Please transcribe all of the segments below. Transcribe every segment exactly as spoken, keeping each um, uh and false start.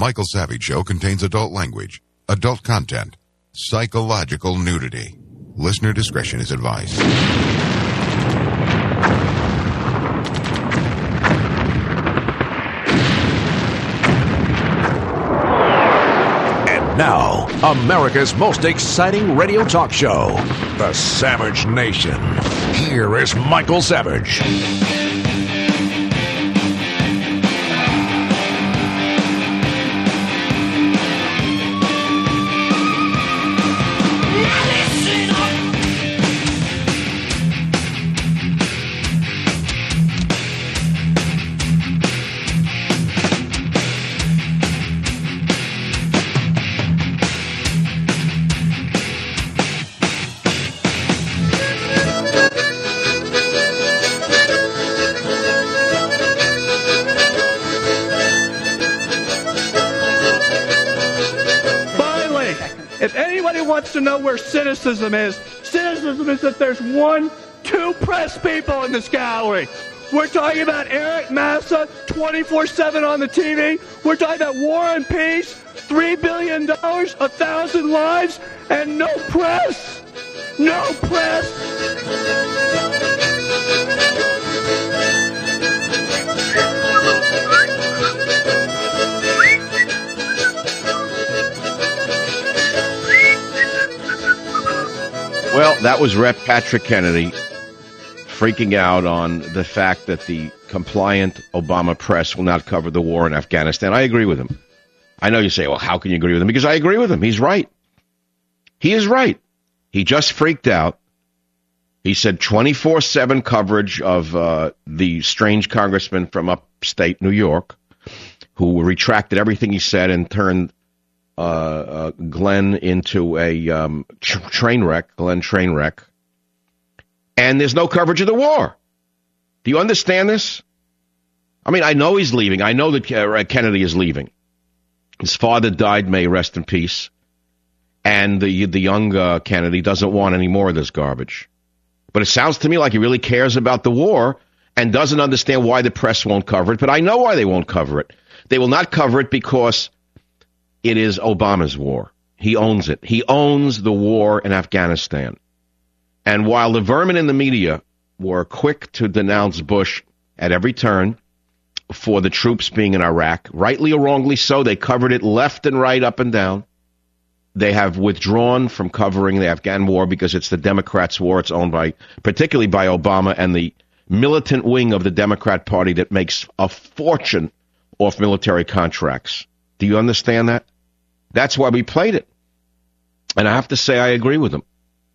Michael Savage Show contains adult language, adult content, psychological nudity. Listener discretion is advised. And now, America's most exciting radio talk show, The Savage Nation. Here is Michael Savage. Wants to know where cynicism is. Cynicism is that there's one, two press people in this gallery. We're talking about Eric Massa, twenty-four seven on the T V. We're talking about War and Peace, three billion dollars, a thousand lives, and no press. No press. Well, that was Rep Patrick Kennedy freaking out on the fact that the compliant Obama press will not cover the war in Afghanistan. I agree with him. I know you say, well, how can you agree with him? Because I agree with him. He's right. He is right. He just freaked out. He said twenty-four seven coverage of uh, the strange congressman from upstate New York who retracted everything he said and turned Uh, uh, Glenn into a um, tr- train wreck, Glenn train wreck, and there's no coverage of the war. Do you understand this? I mean, I know he's leaving. I know that uh, Kennedy is leaving. His father died, may he rest in peace, and the the young uh, Kennedy doesn't want any more of this garbage. But it sounds to me like he really cares about the war and doesn't understand why the press won't cover it. But I know why they won't cover it. They will not cover it because it is Obama's war. He owns it. He owns the war in Afghanistan. And while the vermin in the media were quick to denounce Bush at every turn for the troops being in Iraq, rightly or wrongly so, they covered it left and right, up and down. They have withdrawn from covering the Afghan war because it's the Democrats' war. It's owned by, particularly by Obama and the militant wing of the Democrat Party that makes a fortune off military contracts. Do you understand that? That's why we played it. And I have to say I agree with him.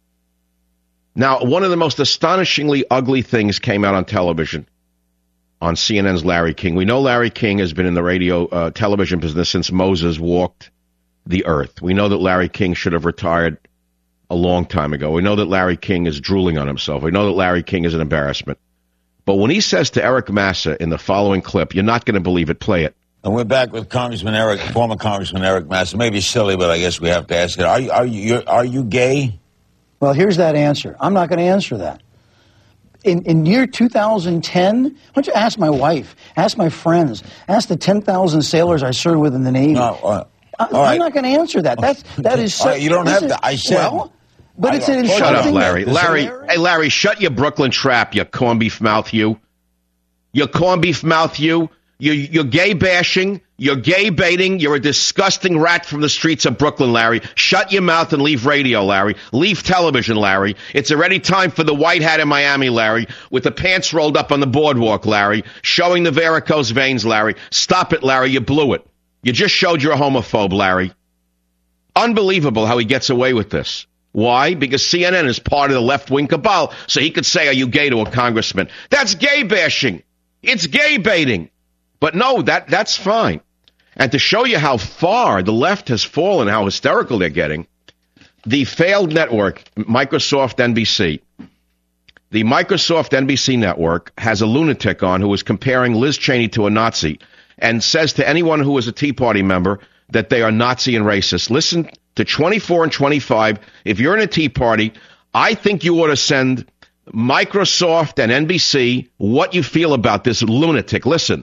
Now, one of the most astonishingly ugly things came out on television on C N N's Larry King. We know Larry King has been in the radio uh, television business since Moses walked the earth. We know that Larry King should have retired a long time ago. We know that Larry King is drooling on himself. We know that Larry King is an embarrassment. But when he says to Eric Massa in the following clip, you're not going to believe it, play it. And we're back with Congressman Eric, former Congressman Eric Massa. Maybe silly, but I guess we have to ask it. Are you, are you, you're, are you gay? Well, here's that answer. I'm not going to answer that. In, in year two thousand ten, why don't you ask my wife, ask my friends, ask the ten thousand sailors I served with in the Navy. No, uh, I, right. I'm not going to answer that. That's, that is so, right, you don't have is, to. I said. Well, but I it's an Shut up, insulting Larry. that, Larry, hey, Larry, shut your Brooklyn trap, you corned beef mouth, you. You corned beef mouth, you. You're, you're gay bashing. You're gay baiting. You're a disgusting rat from the streets of Brooklyn, Larry. Shut your mouth and leave radio, Larry. Leave television, Larry. It's already time for the white hat in Miami, Larry, with the pants rolled up on the boardwalk, Larry, showing the varicose veins, Larry. Stop it, Larry. You blew it. You just showed you're a homophobe, Larry. Unbelievable how he gets away with this. Why? Because C N N is part of the left-wing cabal, so he could say, are you gay to a congressman? That's gay bashing. It's gay baiting. But no, that that's fine. And to show you how far the left has fallen, how hysterical they're getting, the failed network, Microsoft N B C, the Microsoft N B C network has a lunatic on who is comparing Liz Cheney to a Nazi and says to anyone who is a Tea Party member that they are Nazi and racist. Listen to twenty-four and twenty-five. If you're in a Tea Party, I think you ought to send Microsoft and N B C what you feel about this lunatic. Listen.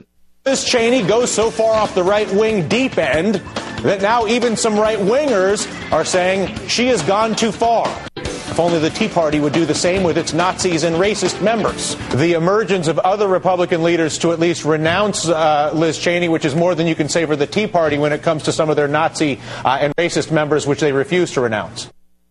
Liz Cheney goes so far off the right-wing deep end that now even some right-wingers are saying she has gone too far. If only the Tea Party would do the same with its Nazis and racist members. The emergence of other Republican leaders to at least renounce uh, Liz Cheney, which is more than you can say for the Tea Party when it comes to some of their Nazi uh, and racist members, which they refuse to renounce.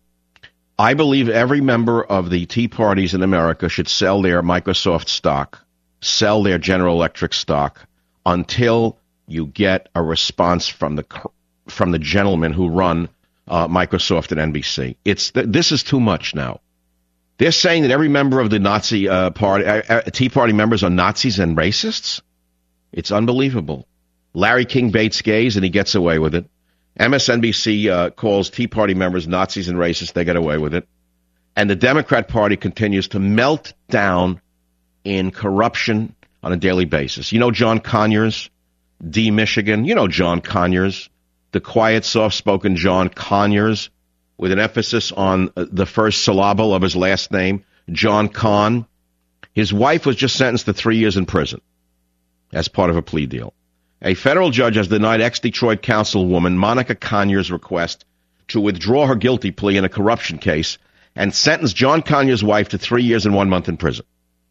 I believe every member of the Tea Parties in America should sell their Microsoft stock, sell their General Electric stock, until you get a response from the from the gentlemen who run uh, Microsoft and N B C. It's this is too much now. They're saying that every member of the Nazi uh, party, uh, Tea Party members are Nazis and racists. It's unbelievable. Larry King baits gays and he gets away with it. M S N B C uh, calls Tea Party members Nazis and racists. They get away with it. And the Democrat Party continues to melt down in corruption on a daily basis. You know John Conyers, D. Michigan. You know John Conyers, the quiet, soft-spoken John Conyers, with an emphasis on the first syllable of his last name, John Con. His wife was just sentenced to three years in prison as part of a plea deal. A federal judge has denied ex-Detroit councilwoman Monica Conyers' request to withdraw her guilty plea in a corruption case and sentenced John Conyers' wife to three years and one month in prison.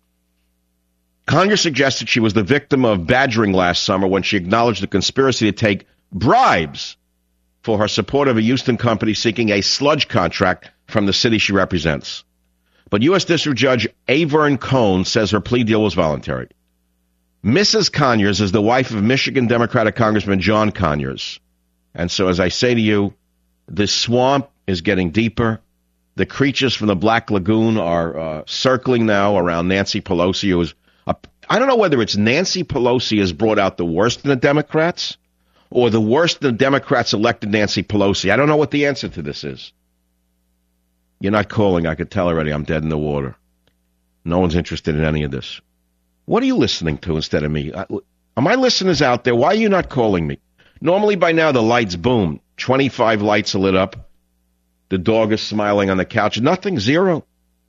Conyers suggested she was the victim of badgering last summer when she acknowledged the conspiracy to take bribes for her support of a Houston company seeking a sludge contract from the city she represents. But U S District Judge Avern Cohn says her plea deal was voluntary. Missus Conyers is the wife of Michigan Democratic Congressman John Conyers. And so, as I say to you, this swamp is getting deeper. The creatures from the Black Lagoon are uh, circling now around Nancy Pelosi, who is a, I don't know whether it's Nancy Pelosi has brought out the worst in the Democrats or the worst in the Democrats elected Nancy Pelosi. I don't know what the answer to this is. You're not calling. I could tell already I'm dead in the water. No one's interested in any of this. What are you listening to instead of me? Are my listeners out there? Why are you not calling me? Normally by now the lights boom. twenty-five lights are lit up. The dog is smiling on the couch. Nothing, zero.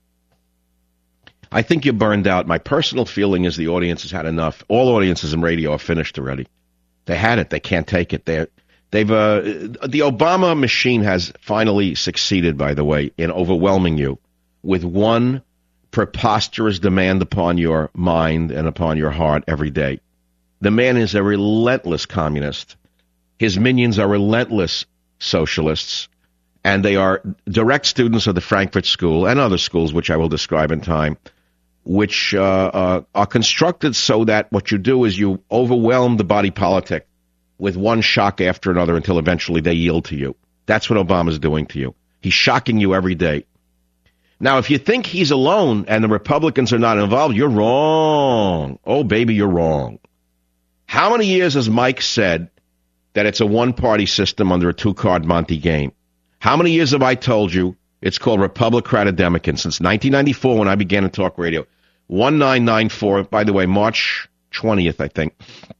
I think you're burned out. My personal feeling is the audience has had enough. All audiences in radio are finished already. They had it. They can't take it. They're, they've uh, the Obama machine has finally succeeded, by the way, in overwhelming you with one preposterous demand upon your mind and upon your heart every day. The man is a relentless communist. His minions are relentless socialists, and they are direct students of the Frankfurt School and other schools, which I will describe in time, which uh, uh, are constructed so that what you do is you overwhelm the body politic with one shock after another until eventually they yield to you. That's what Obama's doing to you. He's shocking you every day. Now, if you think he's alone and the Republicans are not involved, you're wrong. Oh, baby, you're wrong. How many years has Mike said that it's a one-party system under a two-card Monte game? How many years have I told you it's called Republican Democrat? Since nineteen ninety-four, when I began to talk radio. one nine nine four, by the way, March twentieth, I think,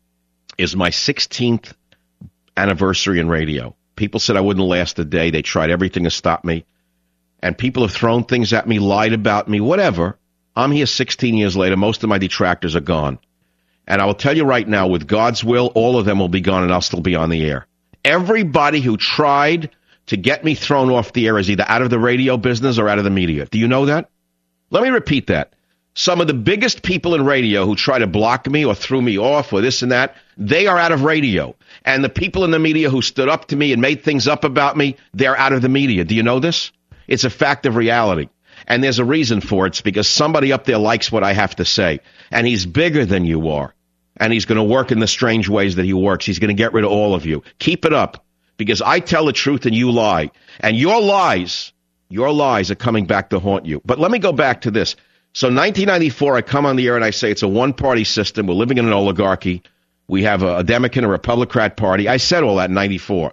is my sixteenth anniversary in radio. People said I wouldn't last a day. They tried everything to stop me. And people have thrown things at me, lied about me, whatever. I'm here sixteen years later. Most of my detractors are gone. And I will tell you right now, with God's will, all of them will be gone and I'll still be on the air. Everybody who tried to get me thrown off the air is either out of the radio business or out of the media. Do you know that? Let me repeat that. Some of the biggest people in radio who try to block me or threw me off or this and that, they are out of radio. And the people in the media who stood up to me and made things up about me, they're out of the media. Do you know this? It's a fact of reality. And there's a reason for it. It's because somebody up there likes what I have to say. And he's bigger than you are. And he's going to work in the strange ways that he works. He's going to get rid of all of you. Keep it up. Because I tell the truth and you lie. And your lies, your lies are coming back to haunt you. But let me go back to this. So nineteen ninety-four, I come on the air and I say it's a one-party system. We're living in an oligarchy. We have a, a Democrat and a Republican party. I said all that in ninety-four.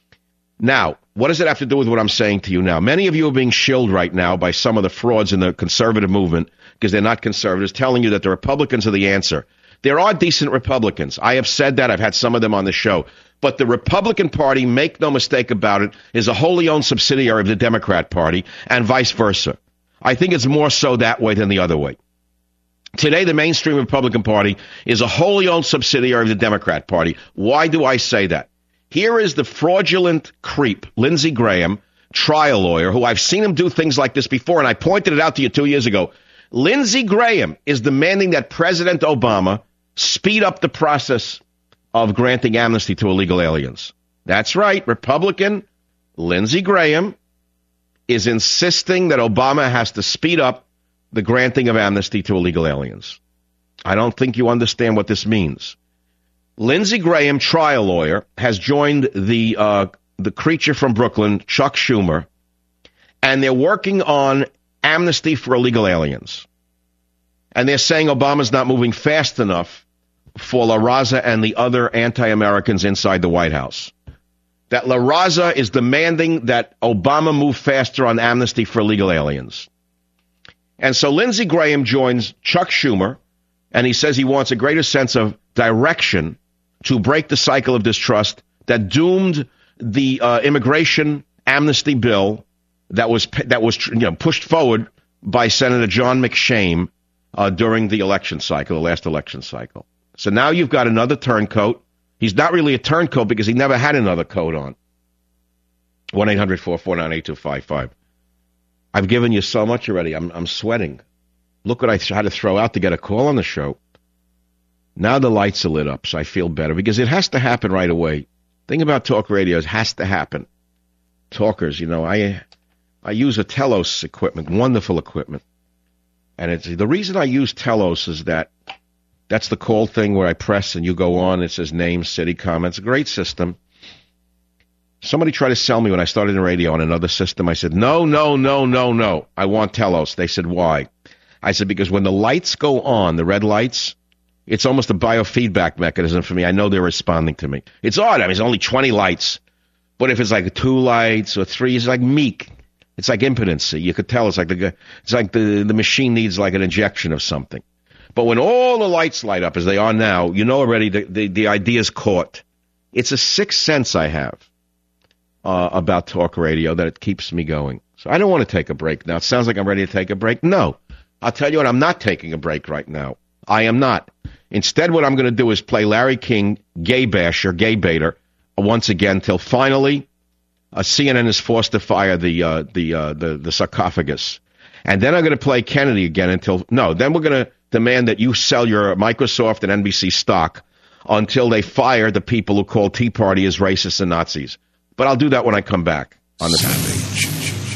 Now, what does it have to do with what I'm saying to you now? Many of you are being shilled right now by some of the frauds in the conservative movement because they're not conservatives, telling you that the Republicans are the answer. There are decent Republicans. I have said that. I've had some of them on the show. But the Republican Party, make no mistake about it, is a wholly owned subsidiary of the Democrat Party and vice versa. I think it's more so that way than the other way. Today, the mainstream Republican Party is a wholly owned subsidiary of the Democrat Party. Why do I say that? Here is the fraudulent creep, Lindsey Graham, trial lawyer, who I've seen him do things like this before, and I pointed it out to you two years ago. Lindsey Graham is demanding that President Obama speed up the process of granting amnesty to illegal aliens. That's right, Republican Lindsey Graham is insisting that Obama has to speed up the granting of amnesty to illegal aliens. I don't think you understand what this means. Lindsey Graham, trial lawyer, has joined the uh, the creature from Brooklyn, Chuck Schumer, and they're working on amnesty for illegal aliens. And they're saying Obama's not moving fast enough for La Raza and the other anti-Americans inside the White House. That La Raza is demanding that Obama move faster on amnesty for illegal aliens. And so Lindsey Graham joins Chuck Schumer, and he says he wants a greater sense of direction to break the cycle of distrust that doomed the uh, immigration amnesty bill that was that was you know, pushed forward by Senator John McShane uh, during the election cycle, the last election cycle. So now you've got another turncoat. He's not really a turncoat because he never had another coat on. one eight hundred four four nine eight two five five. I've given you so much already. I'm I'm sweating. Look what I had to throw out to get a call on the show. Now the lights are lit up, so I feel better because it has to happen right away. Thing about talk radio is it has to happen. Talkers, you know, I I use a Telos equipment, wonderful equipment. And it's the reason I use Telos is that that's the call thing where I press and you go on. It says name, city, comments. A great system. Somebody tried to sell me when I started in radio on another system. I said, no, no, no, no, no. I want Telos. They said, why? I said, because when the lights go on, the red lights, it's almost a biofeedback mechanism for me. I know they're responding to me. It's odd. I mean, it's only twenty lights. But if it's like two lights or three, it's like meek. It's like impotency. You could tell it's like the it's like the, the machine needs like an injection of something. But when all the lights light up, as they are now, you know already the, the, the idea's caught. It's a sixth sense I have uh, about talk radio that it keeps me going. So I don't want to take a break now. It sounds like I'm ready to take a break. No. I'll tell you what, I'm not taking a break right now. I am not. Instead, what I'm going to do is play Larry King, Gay Basher, Gay Baiter, once again, till finally uh, C N N is forced to fire the uh, the, uh, the the sarcophagus. And then I'm going to play Kennedy again until, no, then we're going to demand that you sell your Microsoft and N B C stock until they fire the people who call Tea Party as racists and Nazis. But I'll do that when I come back on the Savage.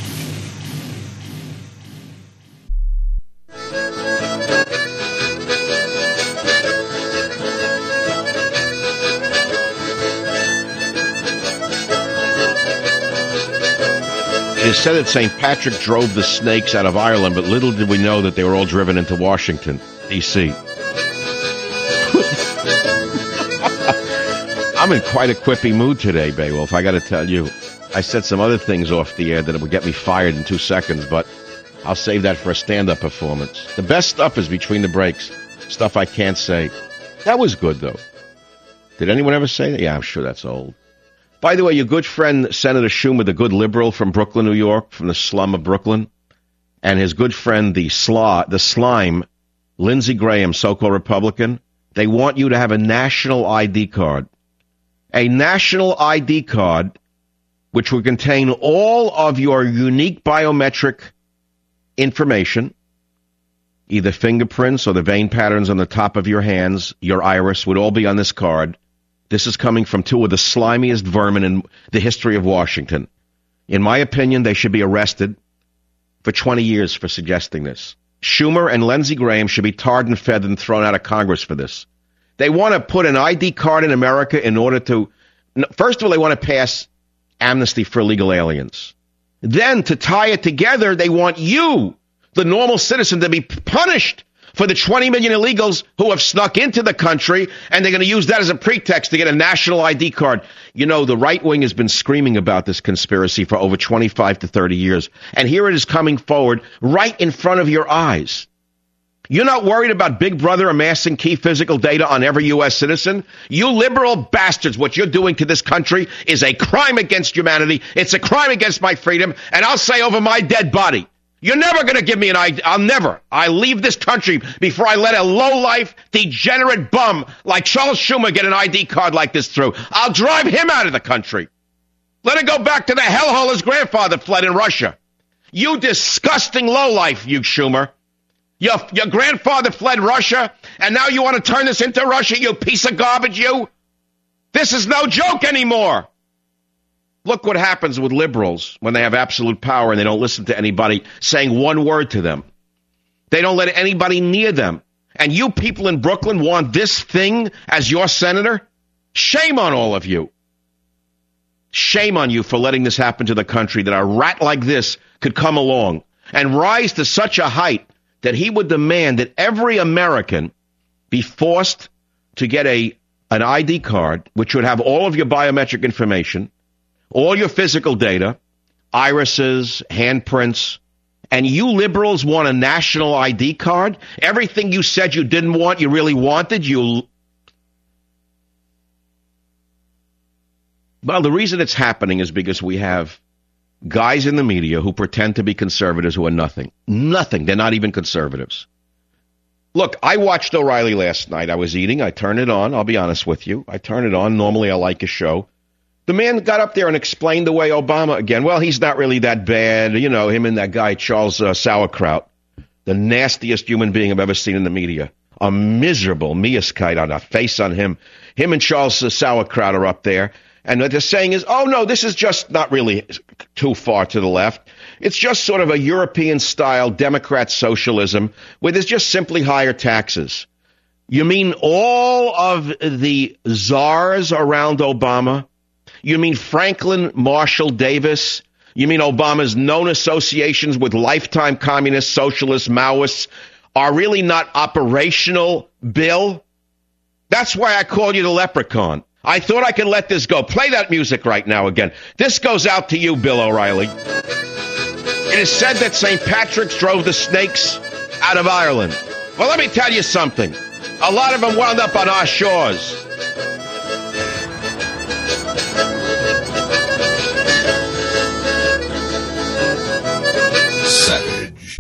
It is said that Saint Patrick drove the snakes out of Ireland, but little did we know that they were all driven into Washington, D C I'm in quite a quippy mood today, Beowulf, I got to tell you. I said some other things off the air that would get me fired in two seconds, but I'll save that for a stand-up performance. The best stuff is between the breaks, stuff I can't say. That was good, though. Did anyone ever say that? Yeah, I'm sure that's old. By the way, your good friend, Senator Schumer, the good liberal from Brooklyn, New York, from the slum of Brooklyn, and his good friend, the sla, the slime, Lindsey Graham, so-called Republican, they want you to have a national I D card. A national I D card which will contain all of your unique biometric information, either fingerprints or the vein patterns on the top of your hands, your iris would all be on this card. This is coming from two of the slimiest vermin in the history of Washington. In my opinion, they should be arrested for twenty years for suggesting this. Schumer and Lindsey Graham should be tarred and feathered and thrown out of Congress for this. They want to put an I D card in America in order to, first of all, they want to pass amnesty for illegal aliens. Then, to tie it together, they want you, the normal citizen, to be punished for the twenty million illegals who have snuck into the country, and they're going to use that as a pretext to get a national I D card. You know, the right wing has been screaming about this conspiracy for over twenty-five to thirty years, and here it is coming forward right in front of your eyes. You're not worried about Big Brother amassing key physical data on every U S citizen? You liberal bastards, what you're doing to this country is a crime against humanity. It's a crime against my freedom, and I'll say over my dead body, You're never going to give me an I D. I'll never. I leave this country before I let a low-life, degenerate bum like Charles Schumer get an I D card like this through. I'll drive him out of the country. Let it go back to the hellhole his grandfather fled in Russia. You disgusting lowlife, you Schumer. Your, your grandfather fled Russia, and now you want to turn this into Russia, you piece of garbage, you? This is no joke anymore. Look what happens with liberals when they have absolute power and they don't listen to anybody saying one word to them. They don't let anybody near them. And you people in Brooklyn want this thing as your senator? Shame on all of you. Shame on you for letting this happen to the country, that a rat like this could come along and rise to such a height that he would demand that every American be forced to get a an I D card, which would have all of your biometric information, all your physical data, irises, handprints, and you liberals want a national I D card? Everything you said you didn't want, you really wanted, you... Well, the reason it's happening is because we have guys in the media who pretend to be conservatives who are nothing. Nothing. They're not even conservatives. Look, I watched O'Reilly last night. I was eating. I turned it on. I'll be honest with you. I turned it on. Normally, I like his show. The man got up there and explained away Obama again. Well, he's not really that bad. You know, him and that guy, Charles uh, Sauerkraut, the nastiest human being I've ever seen in the media. A miserable miaskite on a face on him. Him and Charles uh, Sauerkraut are up there. And what they're saying is, oh, no, this is just not really too far to the left. It's just sort of a European-style Democrat socialism where there's just simply higher taxes. You mean all of the czars around Obama? You mean Franklin Marshall Davis? You mean Obama's known associations with lifetime communists, socialists, Maoists are really not operational, Bill? That's why I called you the leprechaun. I thought I could let this go. Play that music right now again. This goes out to you, Bill O'Reilly. It is said that Saint Patrick's drove the snakes out of Ireland. Well, let me tell you something. A lot of them wound up on our shores. Savage.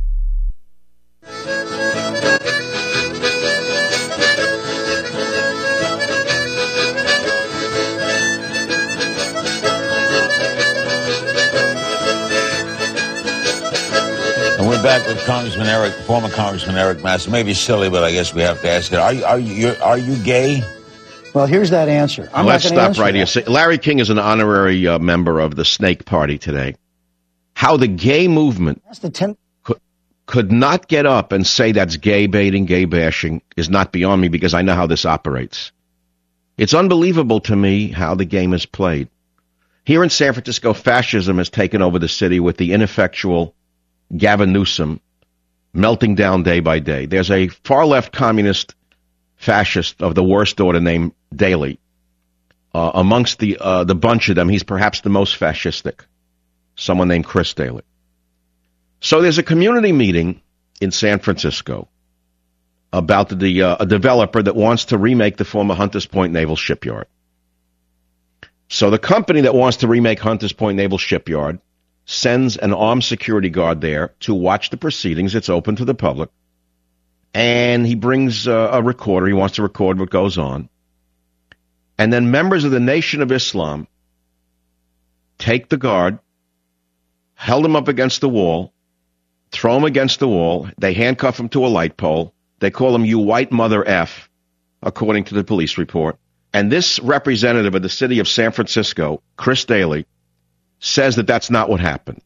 And we're back with Congressman Eric, former Congressman Eric Massa. Maybe silly, but I guess we have to ask it. Are you are you are you gay? Well, here's that answer. I'm Let's not gonna stop right answer here. Larry King is an honorary uh, member of the Snake Party today. How the gay movement That's the tenth. could, could not get up and say that's gay baiting, gay bashing is not beyond me, because I know how this operates. It's unbelievable to me how the game is played. Here in San Francisco, fascism has taken over the city with the ineffectual Gavin Newsom melting down day by day. There's a far-left communist fascist of the worst order named Daley. Uh, amongst the uh, the bunch of them, he's perhaps the most fascistic, someone named Chris Daley. So there's a community meeting in San Francisco about the uh, a developer that wants to remake the former Hunters Point Naval Shipyard. So the company that wants to remake Hunters Point Naval Shipyard sends an armed security guard there to watch the proceedings. It's open to the public. And he brings uh, a recorder. He wants to record what goes on. And then members of the Nation of Islam take the guard, held him up against the wall, throw him against the wall. They handcuff him to a light pole. They call him, "You white mother F," according to the police report. And this representative of the city of San Francisco, Chris Daley, says that that's not what happened.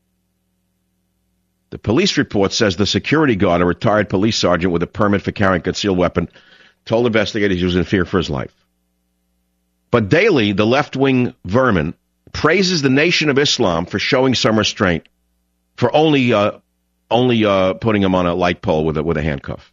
The police report says the security guard, a retired police sergeant with a permit for carrying a concealed weapon, told investigators he was in fear for his life. But Daley, the left-wing vermin, praises the Nation of Islam for showing some restraint, for only uh, only uh, putting him on a light pole with a, with a handcuff.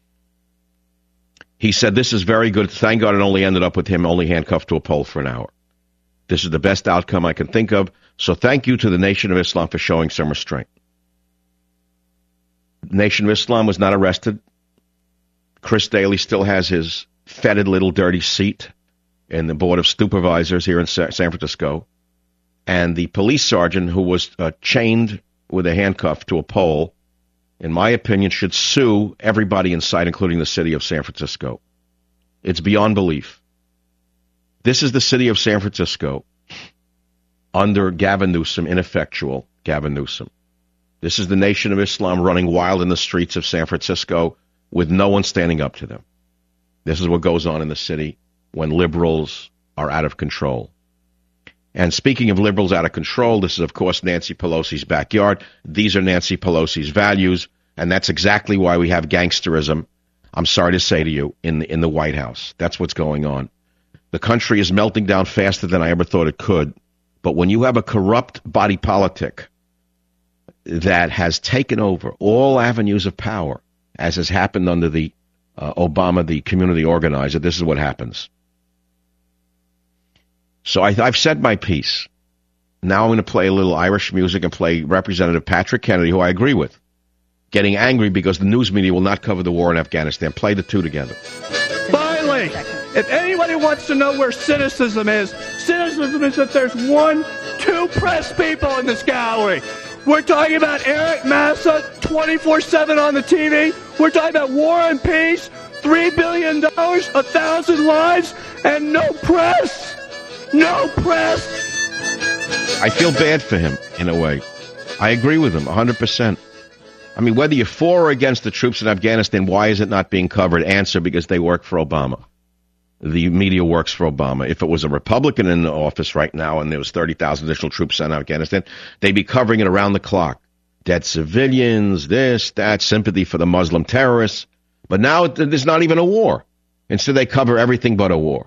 He said, "This is very good. Thank God it only ended up with him only handcuffed to a pole for an hour. This is the best outcome I can think of. So thank you to the Nation of Islam for showing some restraint." Nation of Islam was not arrested. Chris Daley still has his fetid little dirty seat in the Board of Supervisors here in San Francisco. And the police sergeant who was uh, chained with a handcuff to a pole, in my opinion, should sue everybody in sight, including the city of San Francisco. It's beyond belief. This is the city of San Francisco under Gavin Newsom, ineffectual Gavin Newsom. This is the Nation of Islam running wild in the streets of San Francisco with no one standing up to them. This is what goes on in the city when liberals are out of control. And speaking of liberals out of control, this is, of course, Nancy Pelosi's backyard. These are Nancy Pelosi's values, and that's exactly why we have gangsterism, I'm sorry to say to you, in the, in the White House. That's what's going on. The country is melting down faster than I ever thought it could. But when you have a corrupt body politic that has taken over all avenues of power, as has happened under the uh, Obama, the community organizer, this is what happens. So I, I've said my piece. Now I'm going to play a little Irish music and play Representative Patrick Kennedy, who I agree with, getting angry because the news media will not cover the war in Afghanistan. Play the two together. Finally, if anybody wants to know where cynicism is, cynicism is that there's one, two press people in this gallery. We're talking about Eric Massa, twenty-four seven on the T V. We're talking about war and peace, three billion dollars, a thousand lives, and no press. No press. I feel bad for him, in a way. I agree with him, one hundred percent. I mean, whether you're for or against the troops in Afghanistan, why is it not being covered? Answer, because they work for Obama. The media works for Obama. If it was a Republican in the office right now and there was thirty thousand additional troops sent out Afghanistan, they'd be covering it around the clock. Dead civilians, this, that, sympathy for the Muslim terrorists. But now there's not even a war. Instead, they cover everything but a war.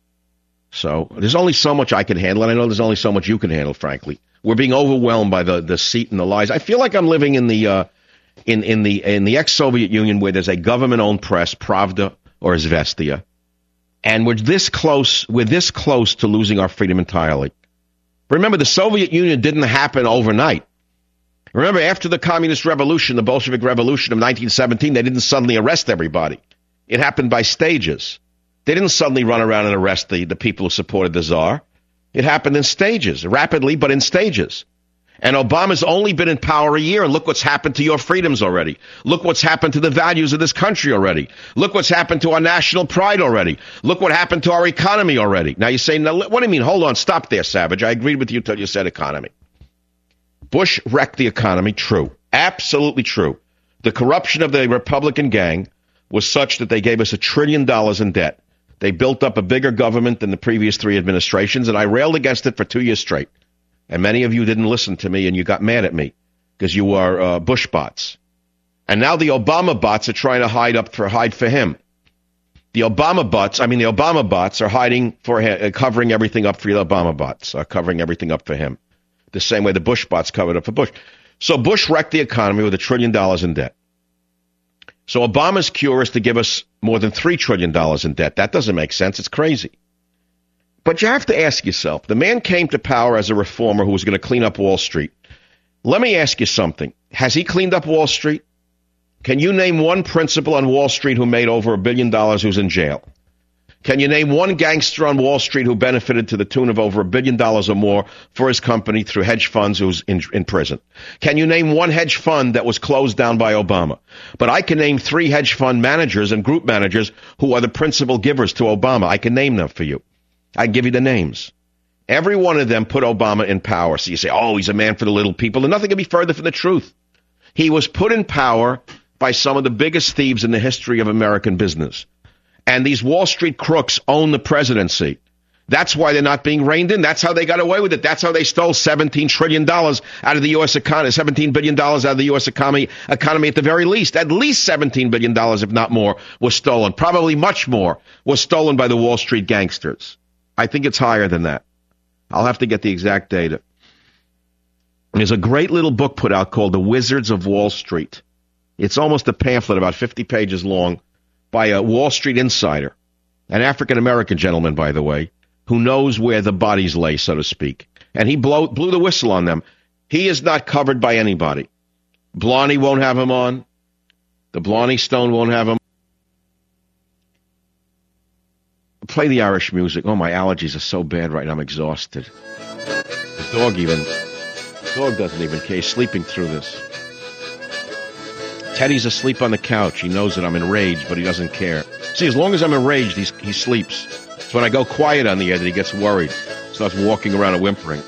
So there's only so much I can handle, and I know there's only so much you can handle, frankly. We're being overwhelmed by the, the deceit and the lies. I feel like I'm living in the uh, in, in the in the ex-Soviet Union where there's a government-owned press, Pravda or Izvestia, and we're this close, we're this close to losing our freedom entirely. Remember, the Soviet Union didn't happen overnight. Remember, after the Communist Revolution, the Bolshevik Revolution of nineteen seventeen, they didn't suddenly arrest everybody. It happened by stages. They didn't suddenly run around and arrest the, the people who supported the Tsar. It happened in stages, rapidly, but in stages. And Obama's only been in power a year, and look what's happened to your freedoms already. Look what's happened to the values of this country already. Look what's happened to our national pride already. Look what happened to our economy already. Now you say, now, what do you mean? Hold on, stop there, Savage. I agreed with you until you said economy. Bush wrecked the economy, true. Absolutely true. The corruption of the Republican gang was such that they gave us a trillion dollars in debt. They built up a bigger government than the previous three administrations, and I railed against it for two years straight. And many of you didn't listen to me, and you got mad at me because you are uh, Bush bots. And now the Obama bots are trying to hide up for hide for him. The Obama bots, I mean, the Obama bots are hiding for uh, covering everything up for the Obama bots, are covering everything up for him. The same way the Bush bots covered up for Bush. So Bush wrecked the economy with a trillion dollars in debt. So Obama's cure is to give us more than three trillion dollars in debt. That doesn't make sense. It's crazy. But you have to ask yourself, the man came to power as a reformer who was going to clean up Wall Street. Let me ask you something. Has he cleaned up Wall Street? Can you name one principal on Wall Street who made over a billion dollars who's in jail? Can you name one gangster on Wall Street who benefited to the tune of over a billion dollars or more for his company through hedge funds who's in, in prison? Can you name one hedge fund that was closed down by Obama? But I can name three hedge fund managers and group managers who are the principal givers to Obama. I can name them for you. I give you the names. Every one of them put Obama in power. So you say, oh, he's a man for the little people. And nothing can be further from the truth. He was put in power by some of the biggest thieves in the history of American business. And these Wall Street crooks own the presidency. That's why they're not being reined in. That's how they got away with it. That's how they stole seventeen trillion dollars out of the U S economy, seventeen billion dollars out of the U S economy, economy at the very least. At least seventeen billion dollars, if not more, was stolen. Probably much more was stolen by the Wall Street gangsters. I think it's higher than that. I'll have to get the exact data. There's a great little book put out called The Wizards of Wall Street. It's almost a pamphlet, about fifty pages long, by a Wall Street insider, an African-American gentleman, by the way, who knows where the bodies lay, so to speak. And he blow, blew the whistle on them. He is not covered by anybody. Blarney won't have him on. The Blarney Stone won't have him. Play the Irish music. Oh, my allergies are so bad right now. I'm exhausted. The dog even Dog doesn't even care. He's sleeping through this. Teddy's asleep on the couch. He knows that I'm enraged, but he doesn't care. See, as long as I'm enraged, he's, he sleeps. It's when I go quiet on the air that he gets worried. Starts walking around and whimpering.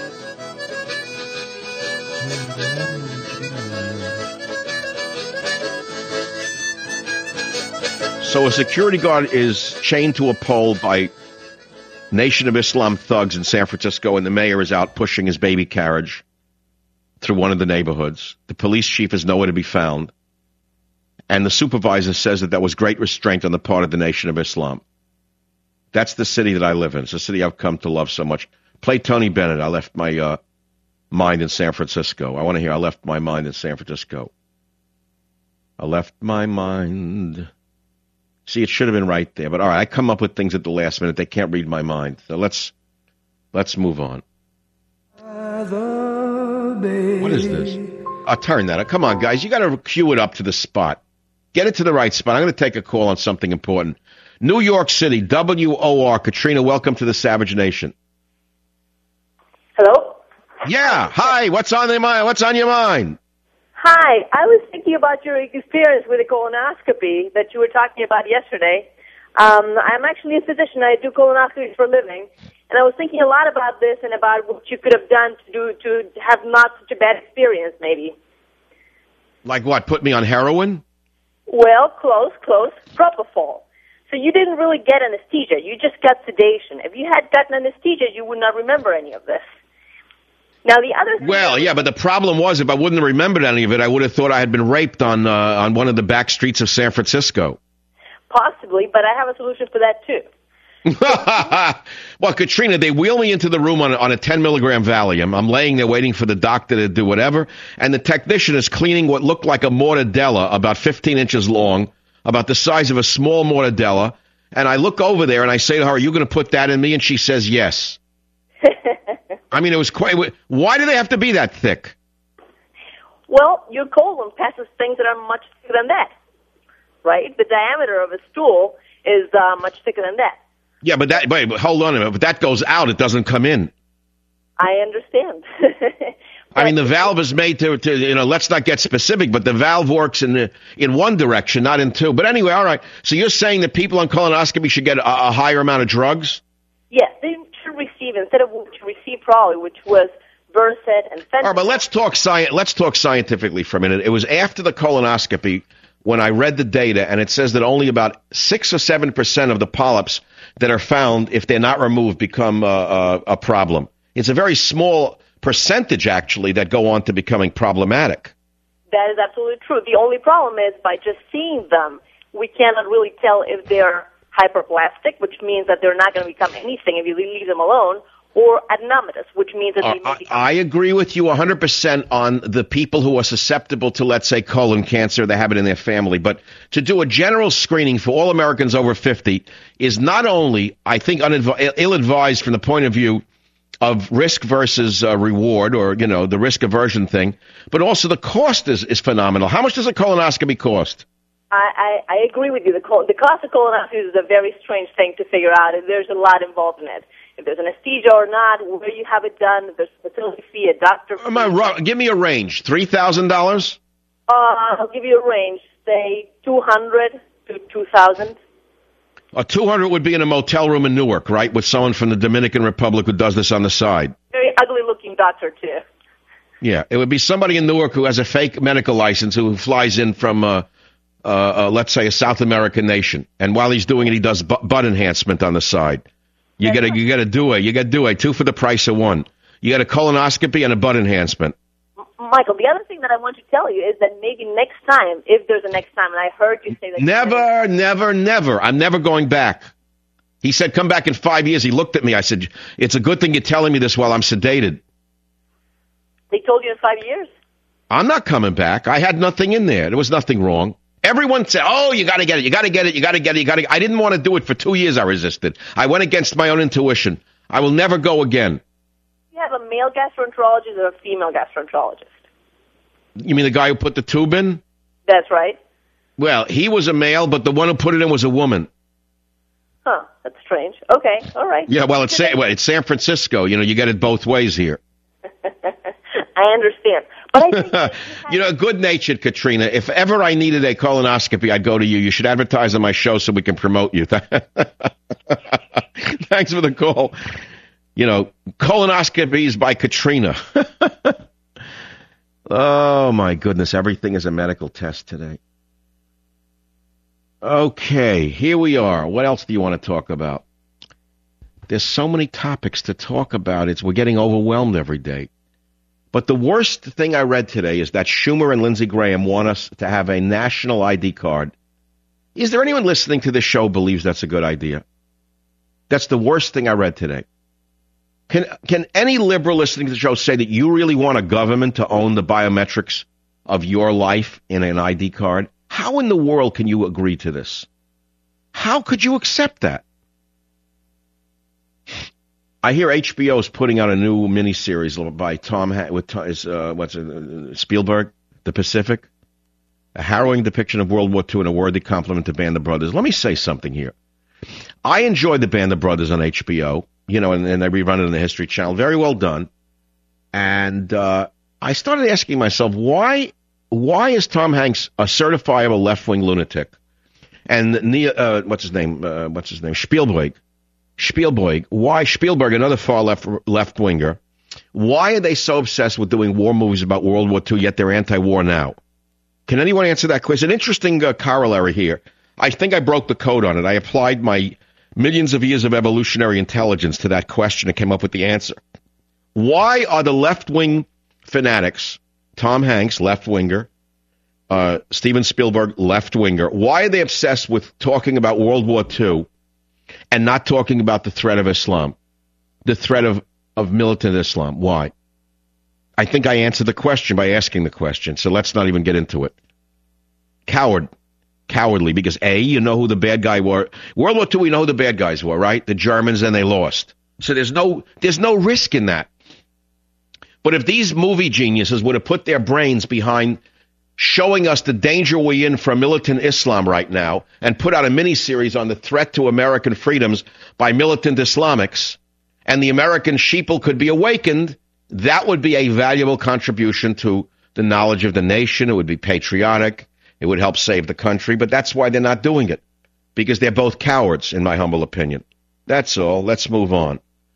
So a security guard is chained to a pole by Nation of Islam thugs in San Francisco, and the mayor is out pushing his baby carriage through one of the neighborhoods. The police chief is nowhere to be found. And the supervisor says that that was great restraint on the part of the Nation of Islam. That's the city that I live in. It's a city I've come to love so much. Play Tony Bennett. I left my uh, mind in San Francisco. I want to hear I left my mind in San Francisco. I left my mind. See, it should have been right there. But all right, I come up with things at the last minute. They can't read my mind. So let's let's move on. What is this? I'll turn that up. Come on, guys. You got to cue it up to the spot. Get it to the right spot. I'm going to take a call on something important. New York City, W O R. Katrina, welcome to the Savage Nation. Hello? Yeah. Hi. What's on your mind? What's on your mind? Hi. I was thinking about your experience with the colonoscopy that you were talking about yesterday. Um, I'm actually a physician. I do colonoscopies for a living. And I was thinking a lot about this and about what you could have done to do to have not such a bad experience, maybe. Like what? Put me on heroin? Well, close, close. Propofol. So you didn't really get anesthesia. You just got sedation. If you had gotten anesthesia, you would not remember any of this. Now, the other thing... Well, yeah, but the problem was if I wouldn't have remembered any of it, I would have thought I had been raped on uh, on one of the back streets of San Francisco. Possibly, but I have a solution for that, too. Well, Katrina, they wheel me into the room on, on a ten milligram Valium. I'm laying there waiting for the doctor to do whatever, and the technician is cleaning what looked like a mortadella about fifteen inches long, about the size of a small mortadella, and I look over there and I say to her, are you going to put that in me? And she says yes. I mean, it was quite... Why do they have to be that thick? Well, your colon passes things that are much thicker than that, right? The diameter of a stool is uh, much thicker than that. Yeah, but that, wait, hold on a minute. But that goes out. It doesn't come in. I understand. I mean, the valve is made to, to, you know, let's not get specific, but the valve works in the, in one direction, not in two. But anyway, all right. So you're saying that people on colonoscopy should get a, a higher amount of drugs? Yes, they should receive, instead of what you received probably, which was Versed and fentanyl. All right, but let's talk sci- let's talk scientifically for a minute. It was after the colonoscopy when I read the data, and it says that only about six or seven percent of the polyps that are found, if they're not removed, become uh, uh, a problem. It's a very small percentage, actually, that go on to becoming problematic. That is absolutely true. The only problem is by just seeing them, we cannot really tell if they're hyperplastic, which means that they're not going to become anything if you leave them alone, or adenomatous, which means that uh, they may become... I agree with you one hundred percent on the people who are susceptible to, let's say, colon cancer. They have it in their family. But to do a general screening for all Americans over fifty is not only, I think, unadv- ill-advised from the point of view of risk versus uh, reward, or, you know, the risk aversion thing, but also the cost is, is phenomenal. How much does a colonoscopy cost? I, I, I agree with you. The, col- the cost of colonoscopy is a very strange thing to figure out. There's a lot involved in it. If there's anesthesia or not, where you have it done, if there's a facility fee, a doctor fee. Am I wrong? Give me a range. three thousand dollars? Uh, I'll give you a range. Say two hundred to two thousand. A two hundred would be in a motel room in Newark, right, with someone from the Dominican Republic who does this on the side. Very ugly-looking doctor, too. Yeah, it would be somebody in Newark who has a fake medical license who flies in from, uh, uh, uh, let's say, a South American nation. And while he's doing it, he does bu- butt enhancement on the side. You got to you got to do it. You got to do it. Two for the price of one. You got a colonoscopy and a butt enhancement. Michael, the other thing that I want to tell you is that maybe next time, if there's a next time, and I heard you say that... Never, never, never. I'm never going back. He said, come back in five years. He looked at me. I said, it's a good thing you're telling me this while I'm sedated. They told you in five years? I'm not coming back. I had nothing in there. There was nothing wrong. Everyone said, oh, you got to get it. You got to get it. You got to get it. You got to. I didn't want to do it for two years. I resisted. I went against my own intuition. I will never go again. You have a male gastroenterologist or a female gastroenterologist? You mean the guy who put the tube in? That's right. Well, he was a male, but the one who put it in was a woman. Huh, that's strange. Okay, all right. Yeah, well, it's, San, well, it's San Francisco. You know, you get it both ways here. I understand. But I think that you know, good-natured, Katrina. If ever I needed a colonoscopy, I'd go to you. You should advertise on my show so we can promote you. Thanks for the call. You know, colonoscopies by Katrina. Oh, my goodness. Everything is a medical test today. Okay, here we are. What else do you want to talk about? There's so many topics to talk about. It's we're getting overwhelmed every day. But the worst thing I read today is that Schumer and Lindsey Graham want us to have a national I D card. Is there anyone listening to this show who believes that's a good idea? That's the worst thing I read today. Can can any liberal listening to the show say that you really want a government to own the biometrics of your life in an I D card? How in the world can you agree to this? How could you accept that? I hear H B O is putting out a new miniseries by Tom with uh, what's it, Spielberg, The Pacific, a harrowing depiction of World War Two and a worthy compliment to Band of Brothers. Let me say something here. I enjoyed the Band of Brothers on H B O, you know, and, and they rerun it on the History Channel. Very well done. And uh, I started asking myself, why, why is Tom Hanks a certifiable left-wing lunatic? And uh, what's his name? Uh, what's his name? Spielberg. Spielberg, why Spielberg, another far left left winger? Why are they so obsessed with doing war movies about World War Two, yet they're anti-war now? Can anyone answer that question? An interesting uh, corollary here. I think I broke the code on it. I applied my millions of years of evolutionary intelligence to that question and came up with the answer. Why are the left-wing fanatics, Tom Hanks, left-winger, uh, Steven Spielberg, left-winger, why are they obsessed with talking about World War Two and not talking about the threat of Islam, the threat of, of militant Islam? Why? I think I answered the question by asking the question, so let's not even get into it. Coward. Cowardly, because A, you know who the bad guy were. World War Two, we know who the bad guys were, right? The Germans, and they lost. So there's no there's no risk in that. But if these movie geniuses would have put their brains behind showing us the danger we're in from militant Islam right now and put out a miniseries on the threat to American freedoms by militant Islamics, and the American sheeple could be awakened, that would be a valuable contribution to the knowledge of the nation. It would be patriotic. It would help save the country. But that's why they're not doing it, because they're both cowards, in my humble opinion. That's all. Let's move on.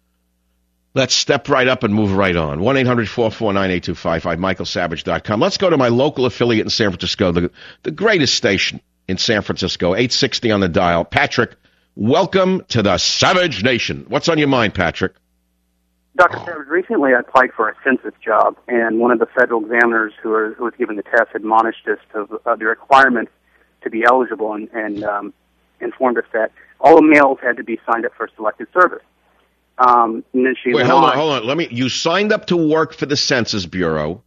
Let's step right up and move right on. one eight hundred four four nine eight two five five, michael savage dot com. Let's go to my local affiliate in San Francisco, the, the greatest station in San Francisco, eight sixty on the dial. Patrick, welcome to the Savage Nation. What's on your mind, Patrick? Doctor Savage, recently I applied for a census job, and one of the federal examiners who, are, who was given the test admonished us of uh, the requirement to be eligible and, and um, informed us that all males had to be signed up for selective service. Um, and then she Wait, went hold on, on. hold on. Let me. You signed up to work for the Census Bureau,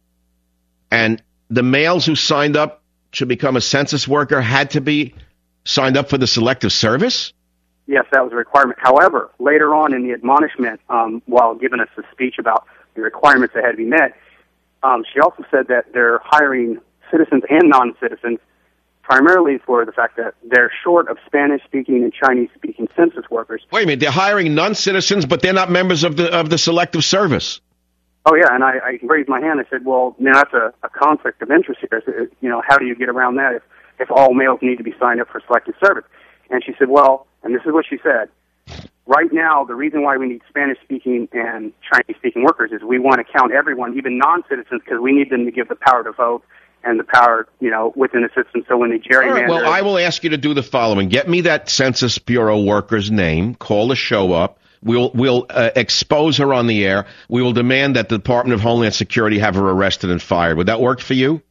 and the males who signed up to become a census worker had to be signed up for the selective service? Yes, that was a requirement. However, later on in the admonishment, um, while giving us a speech about the requirements that had to be met, um, she also said that they're hiring citizens and non-citizens primarily for the fact that they're short of Spanish-speaking and Chinese-speaking census workers. Wait a minute, they're hiring non-citizens, but they're not members of the of the selective service. Oh, yeah, and I, I raised my hand. I said, well, you know, that's a, a conflict of interest here. So, you know, how do you get around that if, if all males need to be signed up for selective service? And she said, well, and this is what she said, right now the reason why we need Spanish-speaking and Chinese-speaking workers is we want to count everyone, even non-citizens, because we need them to give the power to vote and the power, you know, within the system. So when they gerrymander... All right, well, I will ask you to do the following. Get me that Census Bureau worker's name, call the show up. We'll we'll uh, expose her on the air. We will demand that the Department of Homeland Security have her arrested and fired. Would that work for you?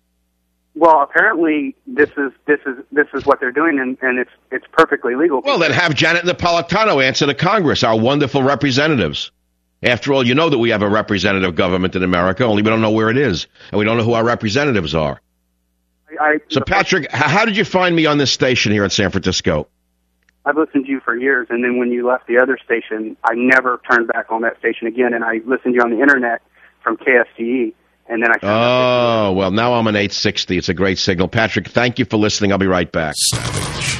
Well, apparently this is this is this is what they're doing, and, and it's it's perfectly legal. Well, then have Janet Napolitano answer to Congress, our wonderful representatives. After all, you know that we have a representative government in America, only we don't know where it is, and we don't know who our representatives are. I, I, so, Patrick, first, how did you find me on this station here in San Francisco? I've listened to you for years, and then when you left the other station, I never turned back on that station again, and I listened to you on the Internet from K S C E, and then I... Oh, well, now I'm on eight sixty. It's a great signal. Patrick, thank you for listening. I'll be right back. Savage.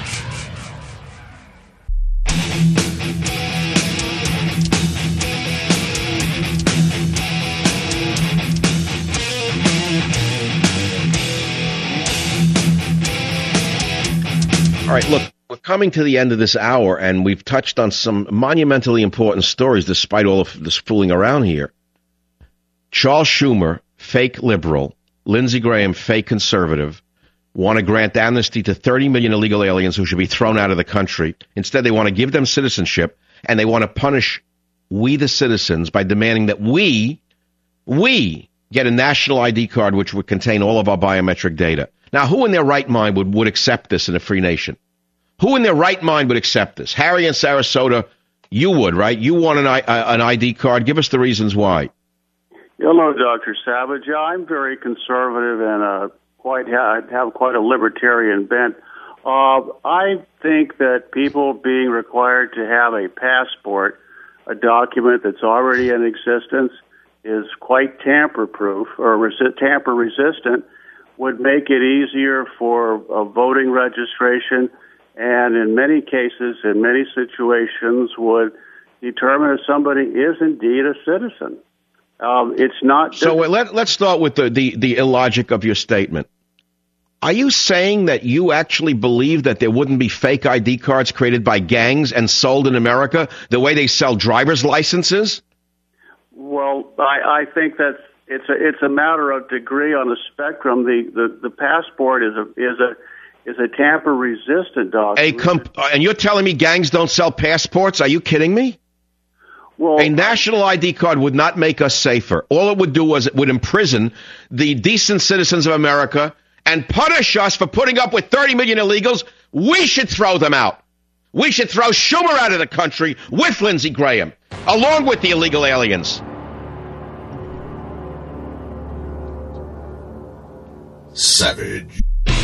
All right, look, we're coming to the end of this hour, and we've touched on some monumentally important stories despite all of this fooling around here. Charles Schumer, fake liberal, Lindsey Graham, fake conservative, want to grant amnesty to thirty million illegal aliens who should be thrown out of the country. Instead, they want to give them citizenship, and they want to punish we, the citizens, by demanding that we, we get a national I D card which would contain all of our biometric data. Now, who in their right mind would, would accept this in a free nation? Who in their right mind would accept this? Harry in Sarasota, you would, right? You want an, I, uh, an I D card. Give us the reasons why. Hello, Doctor Savage. Yeah, I'm very conservative and uh, quite ha- have quite a libertarian bent. Uh, I think that people being required to have a passport, a document that's already in existence, is quite tamper-proof or resi- tamper-resistant, would make it easier for uh, voting registration, and in many cases, in many situations, would determine if somebody is indeed a citizen. Um, it's not. So let, let's start with the, the, the illogic of your statement. Are you saying that you actually believe that there wouldn't be fake I D cards created by gangs and sold in America the way they sell driver's licenses? Well, I, I think that's it's a it's a matter of degree on the spectrum. The the, the passport is a is a is a tamper resistant document. A comp- and you're telling me gangs don't sell passports? Are you kidding me? Well, a national I D card would not make us safer. All it would do was it would imprison the decent citizens of America and punish us for putting up with thirty million illegals. We should throw them out. We should throw Schumer out of the country with Lindsey Graham, along with the illegal aliens. Savage.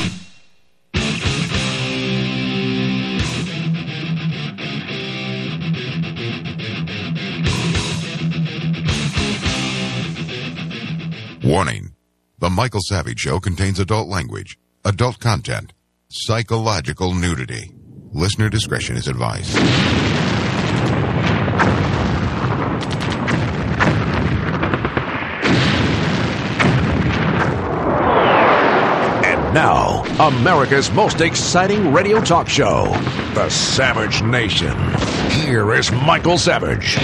Warning. The Michael Savage Show contains adult language, adult content, psychological nudity. Listener discretion is advised. And now, America's most exciting radio talk show, The Savage Nation. Here is Michael Savage.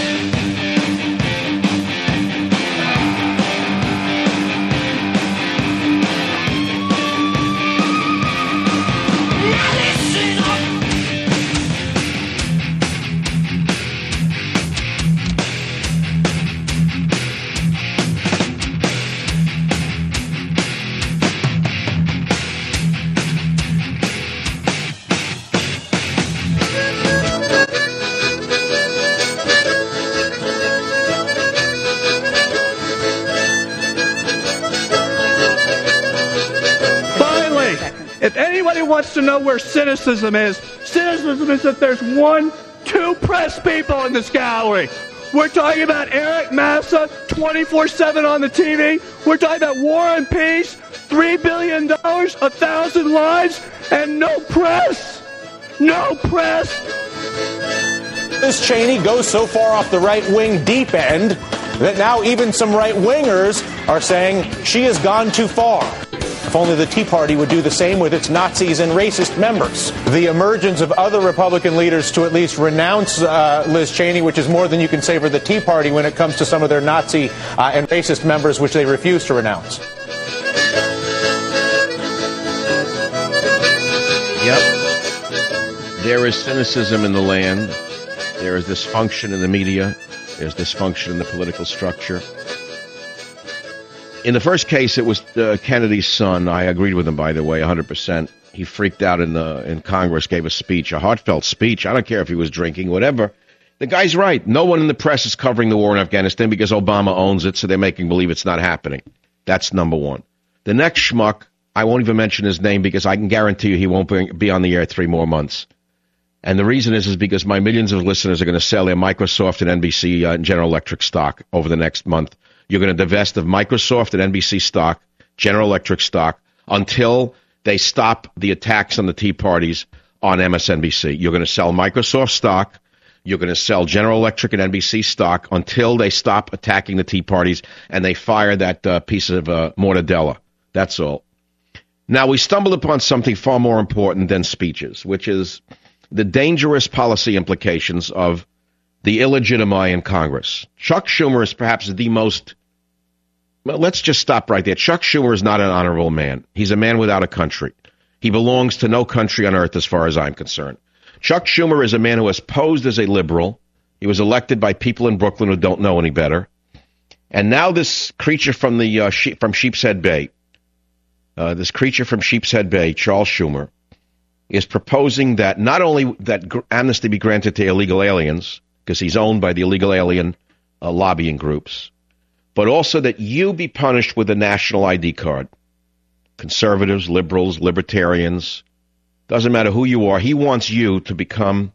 If anybody wants to know where cynicism is, cynicism is that there's one, two press people in this gallery. We're talking about Eric Massa, twenty-four seven on the T V. We're talking about War and Peace, three billion dollars, a thousand lives, and no press. No press. Liz Cheney goes so far off the right-wing deep end that now even some right-wingers are saying she has gone too far. If only the Tea Party would do the same with its Nazis and racist members. The emergence of other Republican leaders to at least renounce uh, Liz Cheney, which is more than you can say for the Tea Party when it comes to some of their Nazi uh, and racist members, which they refuse to renounce. Yep. There is cynicism in the land. There is dysfunction in the media. There's dysfunction in the political structure. In the first case, it was uh, Kennedy's son. I agreed with him, by the way, one hundred percent. He freaked out in the in Congress, gave a speech, a heartfelt speech. I don't care if he was drinking, whatever. The guy's right. No one in the press is covering the war in Afghanistan because Obama owns it, so they're making believe it's not happening. That's number one. The next schmuck, I won't even mention his name because I can guarantee you he won't be on the air three more months. And the reason is is because my millions of listeners are going to sell their Microsoft and N B C uh, and General Electric stock over the next month. You're going to divest of Microsoft and N B C stock, General Electric stock, until they stop the attacks on the Tea Parties on M S N B C. You're going to sell Microsoft stock. You're going to sell General Electric and N B C stock until they stop attacking the Tea Parties and they fire that uh, piece of uh, mortadella. That's all. Now, we stumbled upon something far more important than speeches, which is the dangerous policy implications of the illegitimi in Congress. Chuck Schumer is perhaps the most, well, let's just stop right there. Chuck Schumer is not an honorable man. He's a man without a country. He belongs to no country on earth as far as I'm concerned. Chuck Schumer is a man who has posed as a liberal. He was elected by people in Brooklyn who don't know any better. And now this creature from the uh, sheep, from Sheepshead Bay, uh, this creature from Sheepshead Bay, Charles Schumer, is proposing that not only that gr- amnesty be granted to illegal aliens, because he's owned by the illegal alien uh, lobbying groups, but also that you be punished with a national I D card. Conservatives, liberals, libertarians, doesn't matter who you are. He wants you to become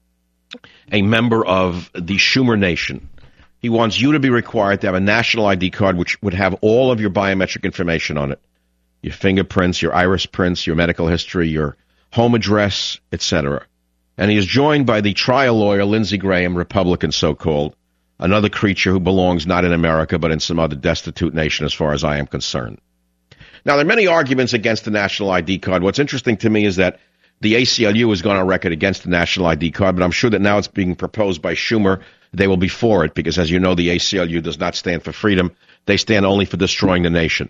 a member of the Schumer Nation. He wants you to be required to have a national I D card which would have all of your biometric information on it. Your fingerprints, your iris prints, your medical history, your home address, et cetera. And he is joined by the trial lawyer, Lindsey Graham, Republican so-called, another creature who belongs not in America but in some other destitute nation as far as I am concerned. Now, there are many arguments against the national I D card. What's interesting to me is that the A C L U has gone on record against the national I D card, but I'm sure that now it's being proposed by Schumer. They will be for it because, as you know, the A C L U does not stand for freedom. They stand only for destroying the nation.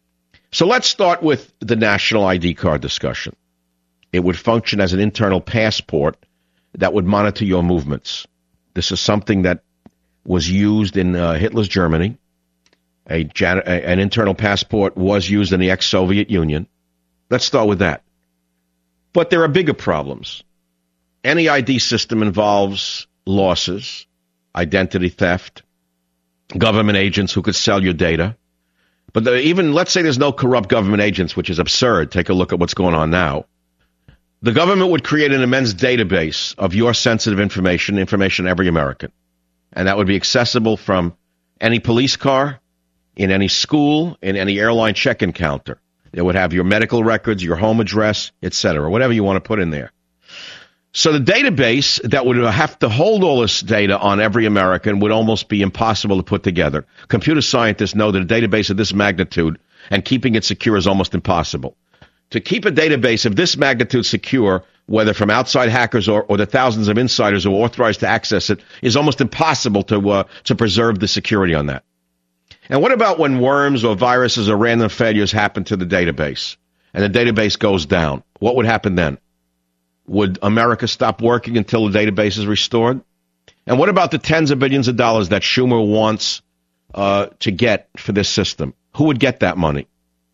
So let's start with the national I D card discussion. It would function as an internal passport that would monitor your movements. This is something that was used in uh, Hitler's Germany. A, a, an internal passport was used in the ex-Soviet Union. Let's start with that. But there are bigger problems. Any I D system involves losses, identity theft, government agents who could sell your data. But the, even, let's say there's no corrupt government agents, which is absurd. Take a look at what's going on now. The government would create an immense database of your sensitive information, information on every American. And that would be accessible from any police car, in any school, in any airline check-in counter. It would have your medical records, your home address, et cetera, whatever you want to put in there. So the database that would have to hold all this data on every American would almost be impossible to put together. Computer scientists know that a database of this magnitude and keeping it secure is almost impossible. To keep a database of this magnitude secure, whether from outside hackers or, or the thousands of insiders who are authorized to access it, is almost impossible to uh, to preserve the security on that. And what about when worms or viruses or random failures happen to the database and the database goes down? What would happen then? Would America stop working until the database is restored? And what about the tens of billions of dollars that Schumer wants uh, to get for this system? Who would get that money?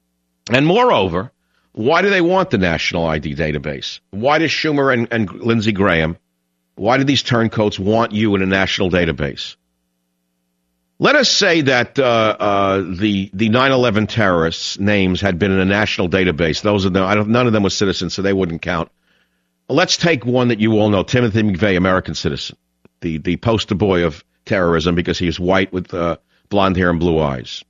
And moreover, why do they want the national I D database? Why does Schumer and, and Lindsey Graham, why do these turncoats want you in a national database? Let us say that uh, uh, the the nine eleven terrorists' names had been in a national database. Those are the, I don't, none of them were citizens, so they wouldn't count. Let's take one that you all know, Timothy McVeigh, American citizen, the, the poster boy of terrorism because he is white with uh, blonde hair and blue eyes.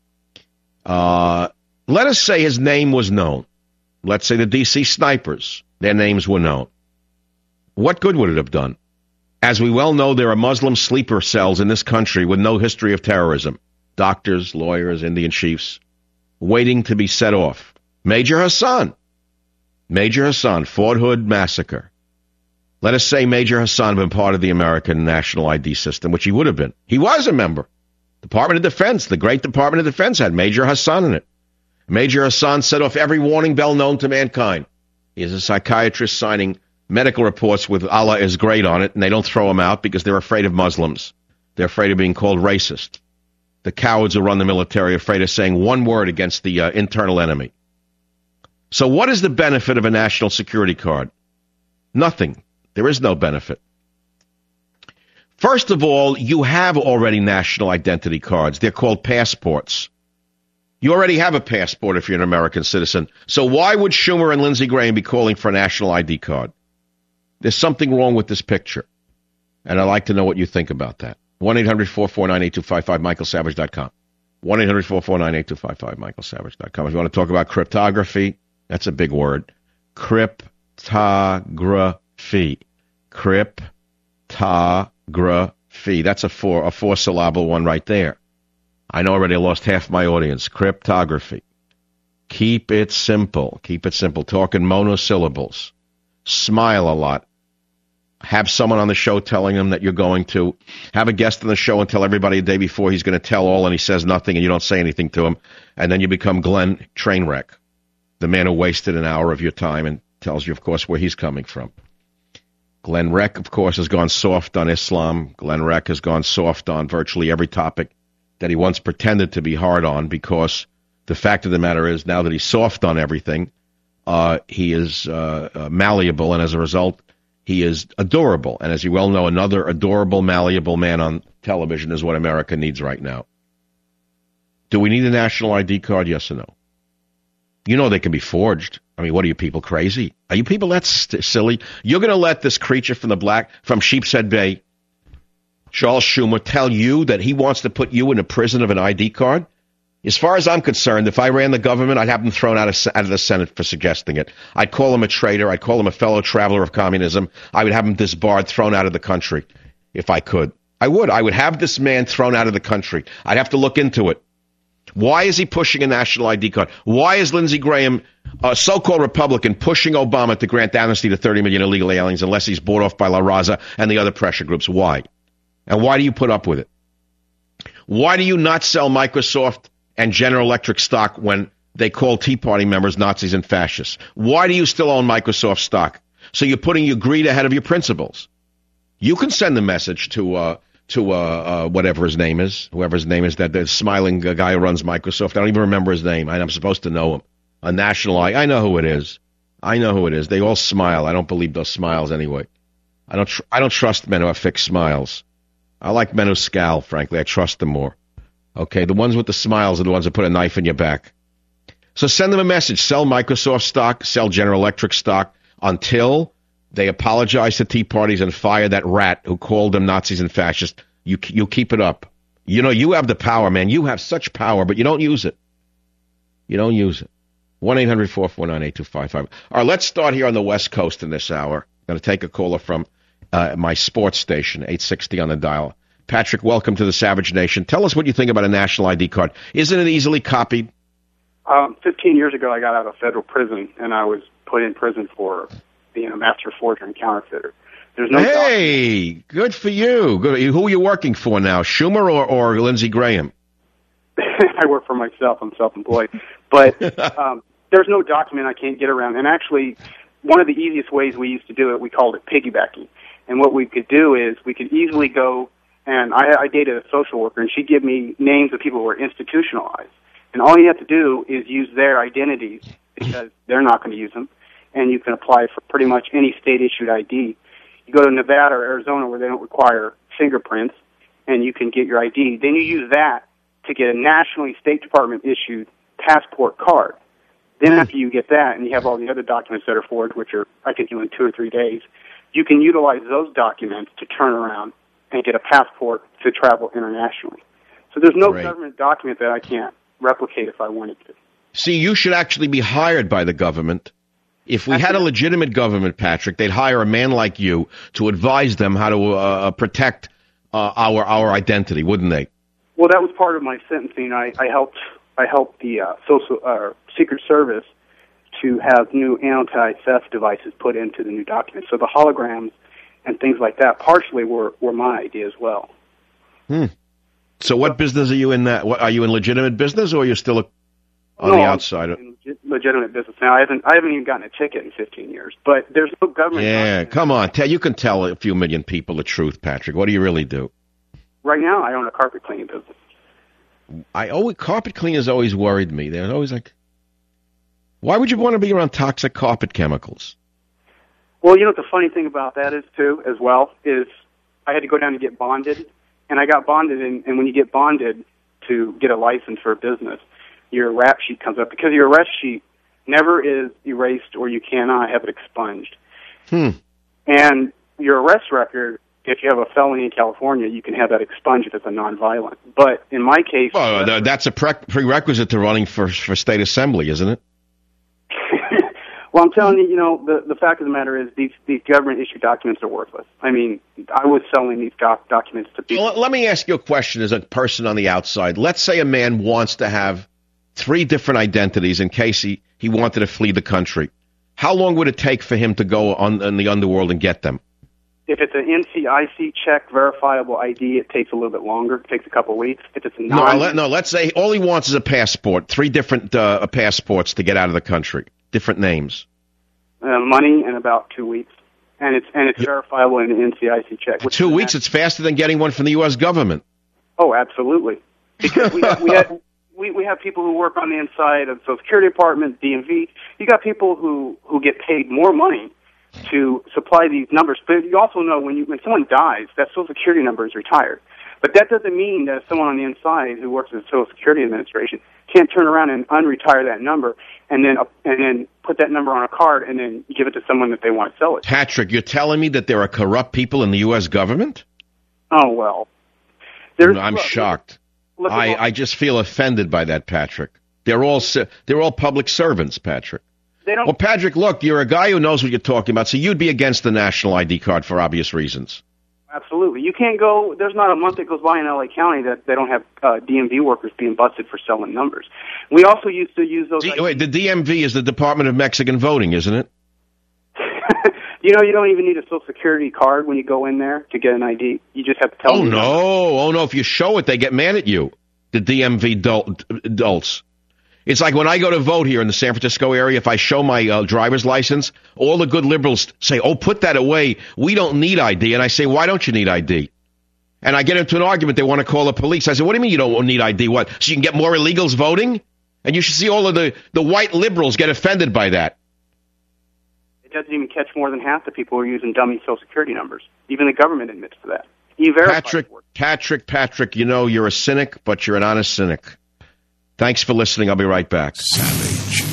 Uh, let us say his name was known. Let's say the D C snipers, their names were known. What good would it have done? As we well know, there are Muslim sleeper cells in this country with no history of terrorism. Doctors, lawyers, Indian chiefs, waiting to be set off. Major Hassan. Major Hassan, Fort Hood massacre. Let us say Major Hassan had been part of the American national I D system, which he would have been. He was a member. Department of Defense, the great Department of Defense had Major Hassan in it. Major Hassan set off every warning bell known to mankind. He is a psychiatrist signing medical reports with Allah is great on it, and they don't throw him out because they're afraid of Muslims. They're afraid of being called racist. The cowards who run the military are afraid of saying one word against the uh, internal enemy. So what is the benefit of a national security card? Nothing. There is no benefit. First of all, you have already national identity cards. They're called passports. You already have a passport if you're an American citizen. So why would Schumer and Lindsey Graham be calling for a national I D card? There's something wrong with this picture, and I'd like to know what you think about that. one eight hundred four four nine eight two five five, michael savage dot com. one eight hundred four four nine eight two five five, michael savage dot com. If you want to talk about cryptography, that's a big word. Cryptography. Cryptography. That's a four, a four-syllable one right there. I know already I lost half my audience. Cryptography. Keep it simple. Keep it simple. Talk in monosyllables. Smile a lot. Have someone on the show telling them that you're going to. Have a guest on the show and tell everybody the day before he's going to tell all, and he says nothing, and you don't say anything to him. And then you become Glenn Trainwreck, the man who wasted an hour of your time and tells you, of course, where he's coming from. Glenn Wreck, of course, has gone soft on Islam. Glenn Wreck has gone soft on virtually every topic that he once pretended to be hard on, because the fact of the matter is, now that he's soft on everything, uh, he is uh, uh, malleable, and as a result, he is adorable. And as you well know, another adorable, malleable man on television is what America needs right now. Do we need a national I D card, yes or no? You know they can be forged. I mean, what are you people, crazy? Are you people that st- silly? You're going to let this creature from the black, from Sheepshead Bay, Charles Schumer, tell you that he wants to put you in a prison of an I D card? As far as I'm concerned, if I ran the government, I'd have him thrown out of, out of the Senate for suggesting it. I'd call him a traitor. I'd call him a fellow traveler of communism. I would have him disbarred, thrown out of the country, if I could. I would. I would have this man thrown out of the country. I'd have to look into it. Why is he pushing a national I D card? Why is Lindsey Graham, a so-called Republican, pushing Obama to grant amnesty to thirty million illegal aliens unless he's bought off by La Raza and the other pressure groups? Why? And why do you put up with it? Why do you not sell Microsoft and General Electric stock when they call Tea Party members Nazis and fascists? Why do you still own Microsoft stock? So you're putting your greed ahead of your principles. You can send a message to uh, to uh, uh, whatever his name is, whoever his name is, that the smiling uh, guy who runs Microsoft. I don't even remember his name. I'm supposed to know him. A national I. I know who it is. I know who it is. They all smile. I don't believe those smiles anyway. I don't. Tr- I don't trust men who have fixed smiles. I like men who scowl. Frankly, I trust them more. Okay, the ones with the smiles are the ones that put a knife in your back. So send them a message. Sell Microsoft stock, sell General Electric stock until they apologize to Tea Parties and fire that rat who called them Nazis and fascists. You you keep it up. You know, you have the power, man. You have such power, but you don't use it. You don't use it. one eight hundred four four nine eight two five five. All right, let's start here on the West Coast in this hour. I'm going to take a caller from uh, my sports station, eight sixty on the dial. Patrick, welcome to the Savage Nation. Tell us what you think about a national I D card. Isn't it easily copied? Um, fifteen years ago, I got out of federal prison, and I was put in prison for being a master forger and counterfeiter. There's no hey, document. Good for you. Good. Who are you working for now, Schumer or, or Lindsey Graham? I work for myself. I'm self-employed. But um, there's no document I can't get around. And actually, one of the easiest ways we used to do it, we called it piggybacking. And what we could do is we could easily go, and I, I dated a social worker, and she'd give me names of people who were institutionalized. And all you have to do is use their identities, because they're not going to use them, and you can apply for pretty much any state-issued I D. You go to Nevada or Arizona where they don't require fingerprints, and you can get your I D. Then you use that to get a nationally State Department-issued passport card. Then after you get that, and you have all the other documents that are forged, which are I can do in two or three days, you can utilize those documents to turn around and get a passport to travel internationally. So there's no Great. government document that I can't replicate if I wanted to. See, you should actually be hired by the government. If we had a legitimate government, Patrick, they'd hire a man like you to advise them how to uh, protect uh, our our identity, wouldn't they? Well, that was part of my sentencing. I, I helped I helped the uh, social uh, Secret Service to have new anti-theft devices put into the new documents. So the holograms and things like that partially were, were my idea as well. Hmm. So what business are you in? That what, are you in legitimate business, or are you still a, on no, the outside? I'm in legitimate business now. I haven't I haven't even gotten a ticket in fifteen years. But there's no government. Yeah, document. Come on, tell you can tell a few million people the truth, Patrick. What do you really do? Right now, I own a carpet cleaning business. I always carpet cleaners always worried me. They're always like, why would you want to be around toxic carpet chemicals? Well, you know what the funny thing about that is too, as well, is I had to go down and get bonded, and I got bonded, and, and when you get bonded to get a license for a business, your rap sheet comes up because your arrest sheet never is erased, or you cannot have it expunged. Hmm. And your arrest record, if you have a felony in California, you can have that expunged if it's a nonviolent. But in my case... Well, uh, that's a pre- prerequisite to running for, for state assembly, isn't it? Well, I'm telling you, you know, the, the fact of the matter is these, these government-issued documents are worthless. I mean, I was selling these doc- documents to people. Well, let me ask you a question as a person on the outside. Let's say a man wants to have three different identities in case he, he wanted to flee the country. How long would it take for him to go on in the underworld and get them? If it's an N C I C check verifiable I D, it takes a little bit longer. It takes a couple of weeks. If it's a non- no, let, no, let's say all he wants is a passport, three different uh, passports to get out of the country, different names. Uh, money in about two weeks, and it's and it's yeah. verifiable in an N C I C check. Two weeks, that? It's faster than getting one from the U S government. Oh, absolutely. Because we have, we have we, we have people who work on the inside of the Social Security Department, D M V. You got people who, who get paid more money to supply these numbers. But you also know when you when someone dies, that Social Security number is retired. But that doesn't mean that someone on the inside who works at the Social Security Administration can't turn around and unretire that number and then uh, and then put that number on a card and then give it to someone that they want to sell it to. Patrick, you're telling me that there are corrupt people in the U S government? Oh, well. There's, I'm look, shocked. Look, look, I, I just feel offended by that, Patrick. They're all they're all public servants, Patrick. They don't. Well, Patrick, look, you're a guy who knows what you're talking about, so you'd be against the national I D card for obvious reasons. Absolutely. You can't go, there's not a month that goes by in L A County that they don't have uh, D M V workers being busted for selling numbers. We also used to use those. D- wait, the D M V is the Department of Mexican Voting, isn't it? You know, you don't even need a Social Security card when you go in there to get an I D. You just have to tell oh, them. Oh, no. Oh, no. If you show it, they get mad at you, the D M V adults. It's like when I go to vote here in the San Francisco area, if I show my uh, driver's license, all the good liberals say, oh, put that away. We don't need I D. And I say, why don't you need I D? And I get into an argument. They want to call the police. I say, what do you mean you don't need I D? What? So you can get more illegals voting? And you should see all of the, the white liberals get offended by that. It doesn't even catch more than half the people who are using dummy Social Security numbers. Even the government admits to that. Patrick, Patrick, Patrick, you know you're a cynic, but you're an honest cynic. Thanks for listening. I'll be right back. Savage.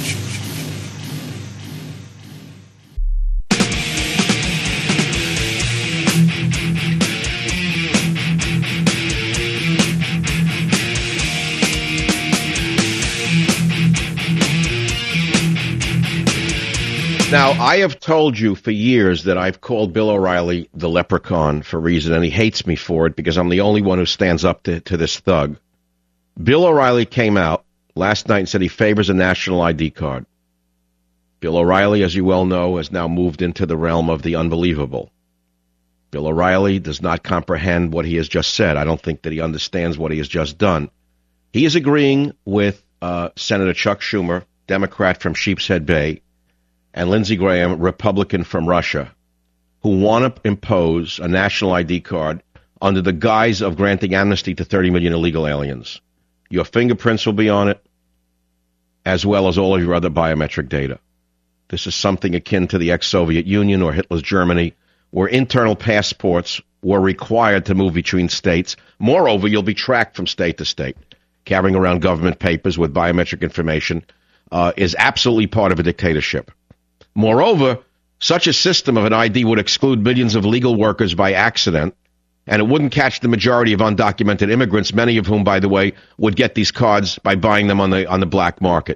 Now, I have told you for years that I've called Bill O'Reilly the leprechaun for a reason, and he hates me for it because I'm the only one who stands up to, to this thug. Bill O'Reilly came out last night and said he favors a national I D card. Bill O'Reilly, as you well know, has now moved into the realm of the unbelievable. Bill O'Reilly does not comprehend what he has just said. I don't think that he understands what he has just done. He is agreeing with uh, Senator Chuck Schumer, Democrat from Sheepshead Bay, and Lindsey Graham, Republican from Russia, who want to impose a national I D card under the guise of granting amnesty to thirty million illegal aliens. Your fingerprints will be on it, as well as all of your other biometric data. This is something akin to the ex-Soviet Union or Hitler's Germany, where internal passports were required to move between states. Moreover, you'll be tracked from state to state. Carrying around government papers with biometric information uh, is absolutely part of a dictatorship. Moreover, such a system of an I D would exclude millions of legal workers by accident, and it wouldn't catch the majority of undocumented immigrants, many of whom, by the way, would get these cards by buying them on the on the black market.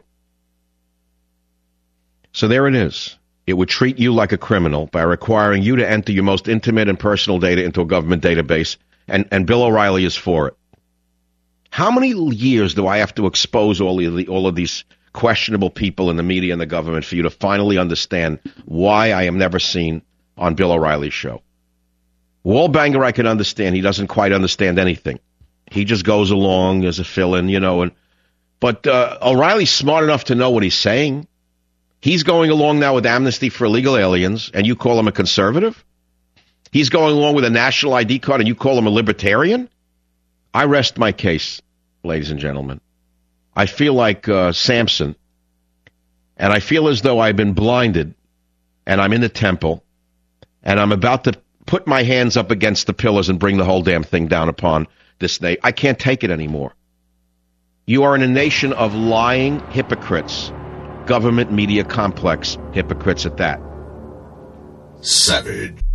So there it is. It would treat you like a criminal by requiring you to enter your most intimate and personal data into a government database, and, and Bill O'Reilly is for it. How many years do I have to expose all of, the, all of these questionable people in the media and the government for you to finally understand why I am never seen on Bill O'Reilly's show? Wallbanger, I can understand. He doesn't quite understand anything. He just goes along as a fill-in, you know. And But uh, O'Reilly's smart enough to know what he's saying. He's going along now with amnesty for illegal aliens, and you call him a conservative? He's going along with a national I D card, and you call him a libertarian? I rest my case, ladies and gentlemen. I feel like uh, Samson, and I feel as though I've been blinded, and I'm in the temple, and I'm about to put my hands up against the pillars and bring the whole damn thing down upon this nation. I can't take it anymore. You are in a nation of lying hypocrites, government media complex hypocrites at that. Savage.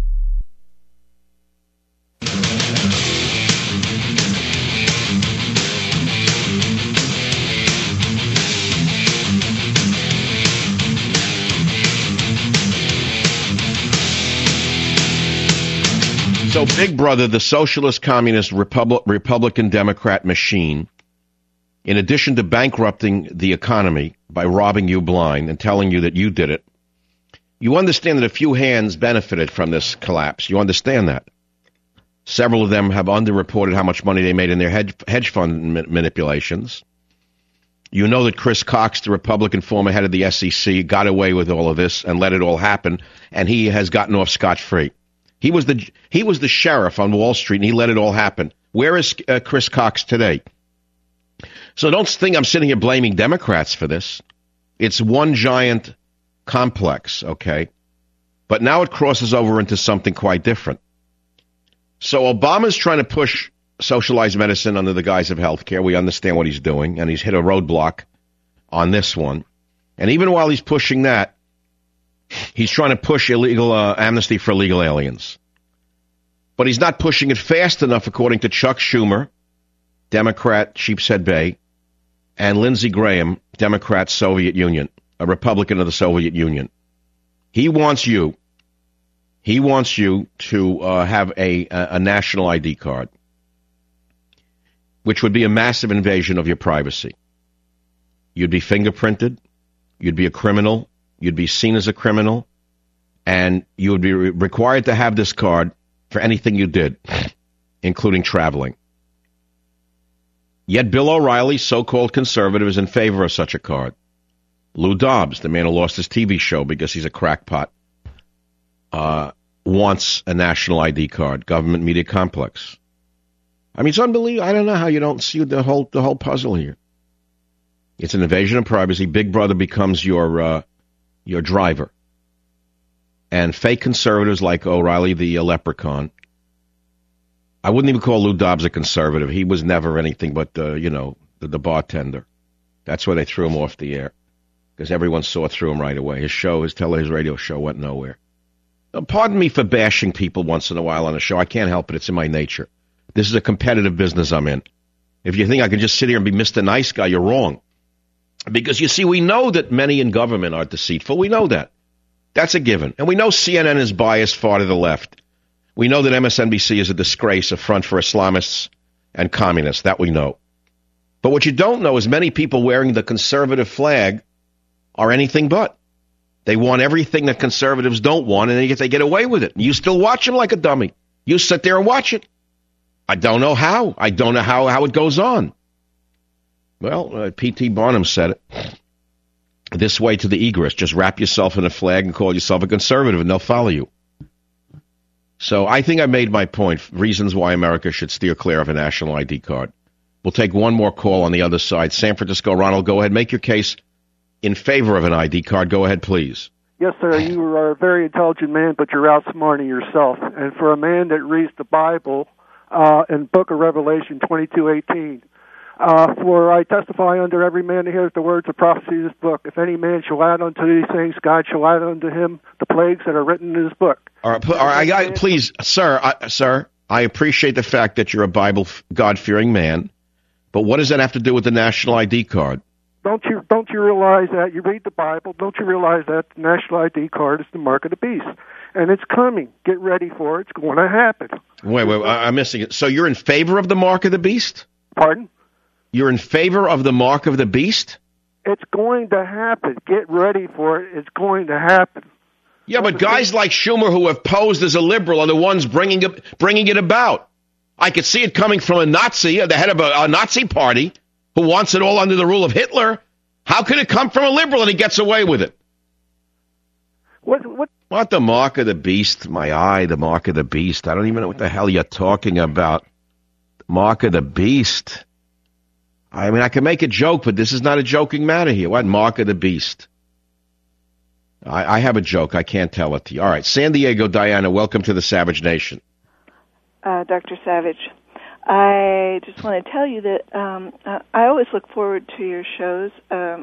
So Big Brother, the socialist, communist, Repub- Republican, Democrat machine, in addition to bankrupting the economy by robbing you blind and telling you that you did it, you understand that a few hands benefited from this collapse. You understand that. Several of them have underreported how much money they made in their hedge, hedge fund ma- manipulations. You know that Chris Cox, the Republican former head of the S E C, got away with all of this and let it all happen, and he has gotten off scot-free. He was the he was the sheriff on Wall Street, and he let it all happen. Where is uh, Chris Cox today? So don't think I'm sitting here blaming Democrats for this. It's one giant complex, okay? But now it crosses over into something quite different. So Obama's trying to push socialized medicine under the guise of health care. We understand what he's doing, and he's hit a roadblock on this one. And even while he's pushing that, he's trying to push illegal uh, amnesty for illegal aliens. But he's not pushing it fast enough, according to Chuck Schumer, Democrat, Sheepshead Bay, and Lindsey Graham, Democrat, Soviet Union, a Republican of the Soviet Union. He wants you, he wants you to uh, have a, a national I D card, which would be a massive invasion of your privacy. You'd be fingerprinted, you'd be a criminal, you'd be seen as a criminal, and you would be re- required to have this card for anything you did, including traveling. Yet Bill O'Reilly, so-called conservative, is in favor of such a card. Lou Dobbs, the man who lost his T V show because he's a crackpot, uh, wants a national I D card, government media complex. I mean, it's unbelievable. I don't know how you don't see the whole the whole puzzle here. It's an invasion of privacy. Big Brother becomes your uh, your driver. And fake conservatives like O'Reilly, the uh, leprechaun. I wouldn't even call Lou Dobbs a conservative. He was never anything but, uh, you know, the, the bartender. That's why they threw him off the air, because everyone saw through him right away. His show, his tele, his radio show went nowhere. Uh, pardon me for bashing people once in a while on a show. I can't help it. It's in my nature. This is a competitive business I'm in. If you think I can just sit here and be Mister Nice Guy, you're wrong. Because, you see, we know that many in government are deceitful. We know that. That's a given. And we know C N N is biased far to the left. We know that M S N B C is a disgrace, a front for Islamists and communists. That we know. But what you don't know is many people wearing the conservative flag are anything but. They want everything that conservatives don't want, and they get, they get away with it. You still watch them like a dummy. You sit there and watch it. I don't know how. I don't know how, how it goes on. Well, uh, P T Barnum said it. This way to the egress. Just wrap yourself in a flag and call yourself a conservative, and they'll follow you. So I think I made my point, reasons why America should steer clear of a national I D card. We'll take one more call on the other side. San Francisco, Ronald, go ahead. Make your case in favor of an I D card. Go ahead, please. Yes, sir. You are a very intelligent man, but you're outsmarting yourself. And for a man that reads the Bible uh, in Book of Revelation twenty-two eighteen, Uh, for I testify unto every man that hears the words of prophecy of this book. If any man shall add unto these things, God shall add unto him the plagues that are written in this book. All right, all right I, I, please, sir, I, sir, I appreciate the fact that you're a Bible God-fearing man, but what does that have to do with the national I D card? Don't you don't you realize that you read the Bible? Don't you realize that the national I D card is the mark of the beast, and it's coming? Get ready for it. It's going to happen. Wait, wait, I'm missing it. So you're in favor of the mark of the beast? Pardon? You're in favor of the mark of the beast? It's going to happen. Get ready for it. It's going to happen. Yeah, but guys like Schumer who have posed as a liberal are the ones bringing it, bringing it about. I could see it coming from a Nazi, the head of a, a Nazi party, who wants it all under the rule of Hitler. How can it come from a liberal and he gets away with it? What, what? What the mark of the beast? My eye, the mark of the beast. I don't even know what the hell you're talking about. Mark of the beast. I mean, I can make a joke, but this is not a joking matter here. What mark of the beast? I, I have a joke. I can't tell it to you. All right, San Diego, Diana, welcome to the Savage Nation. Uh, Doctor Savage, I just want to tell you that um, I always look forward to your shows, um,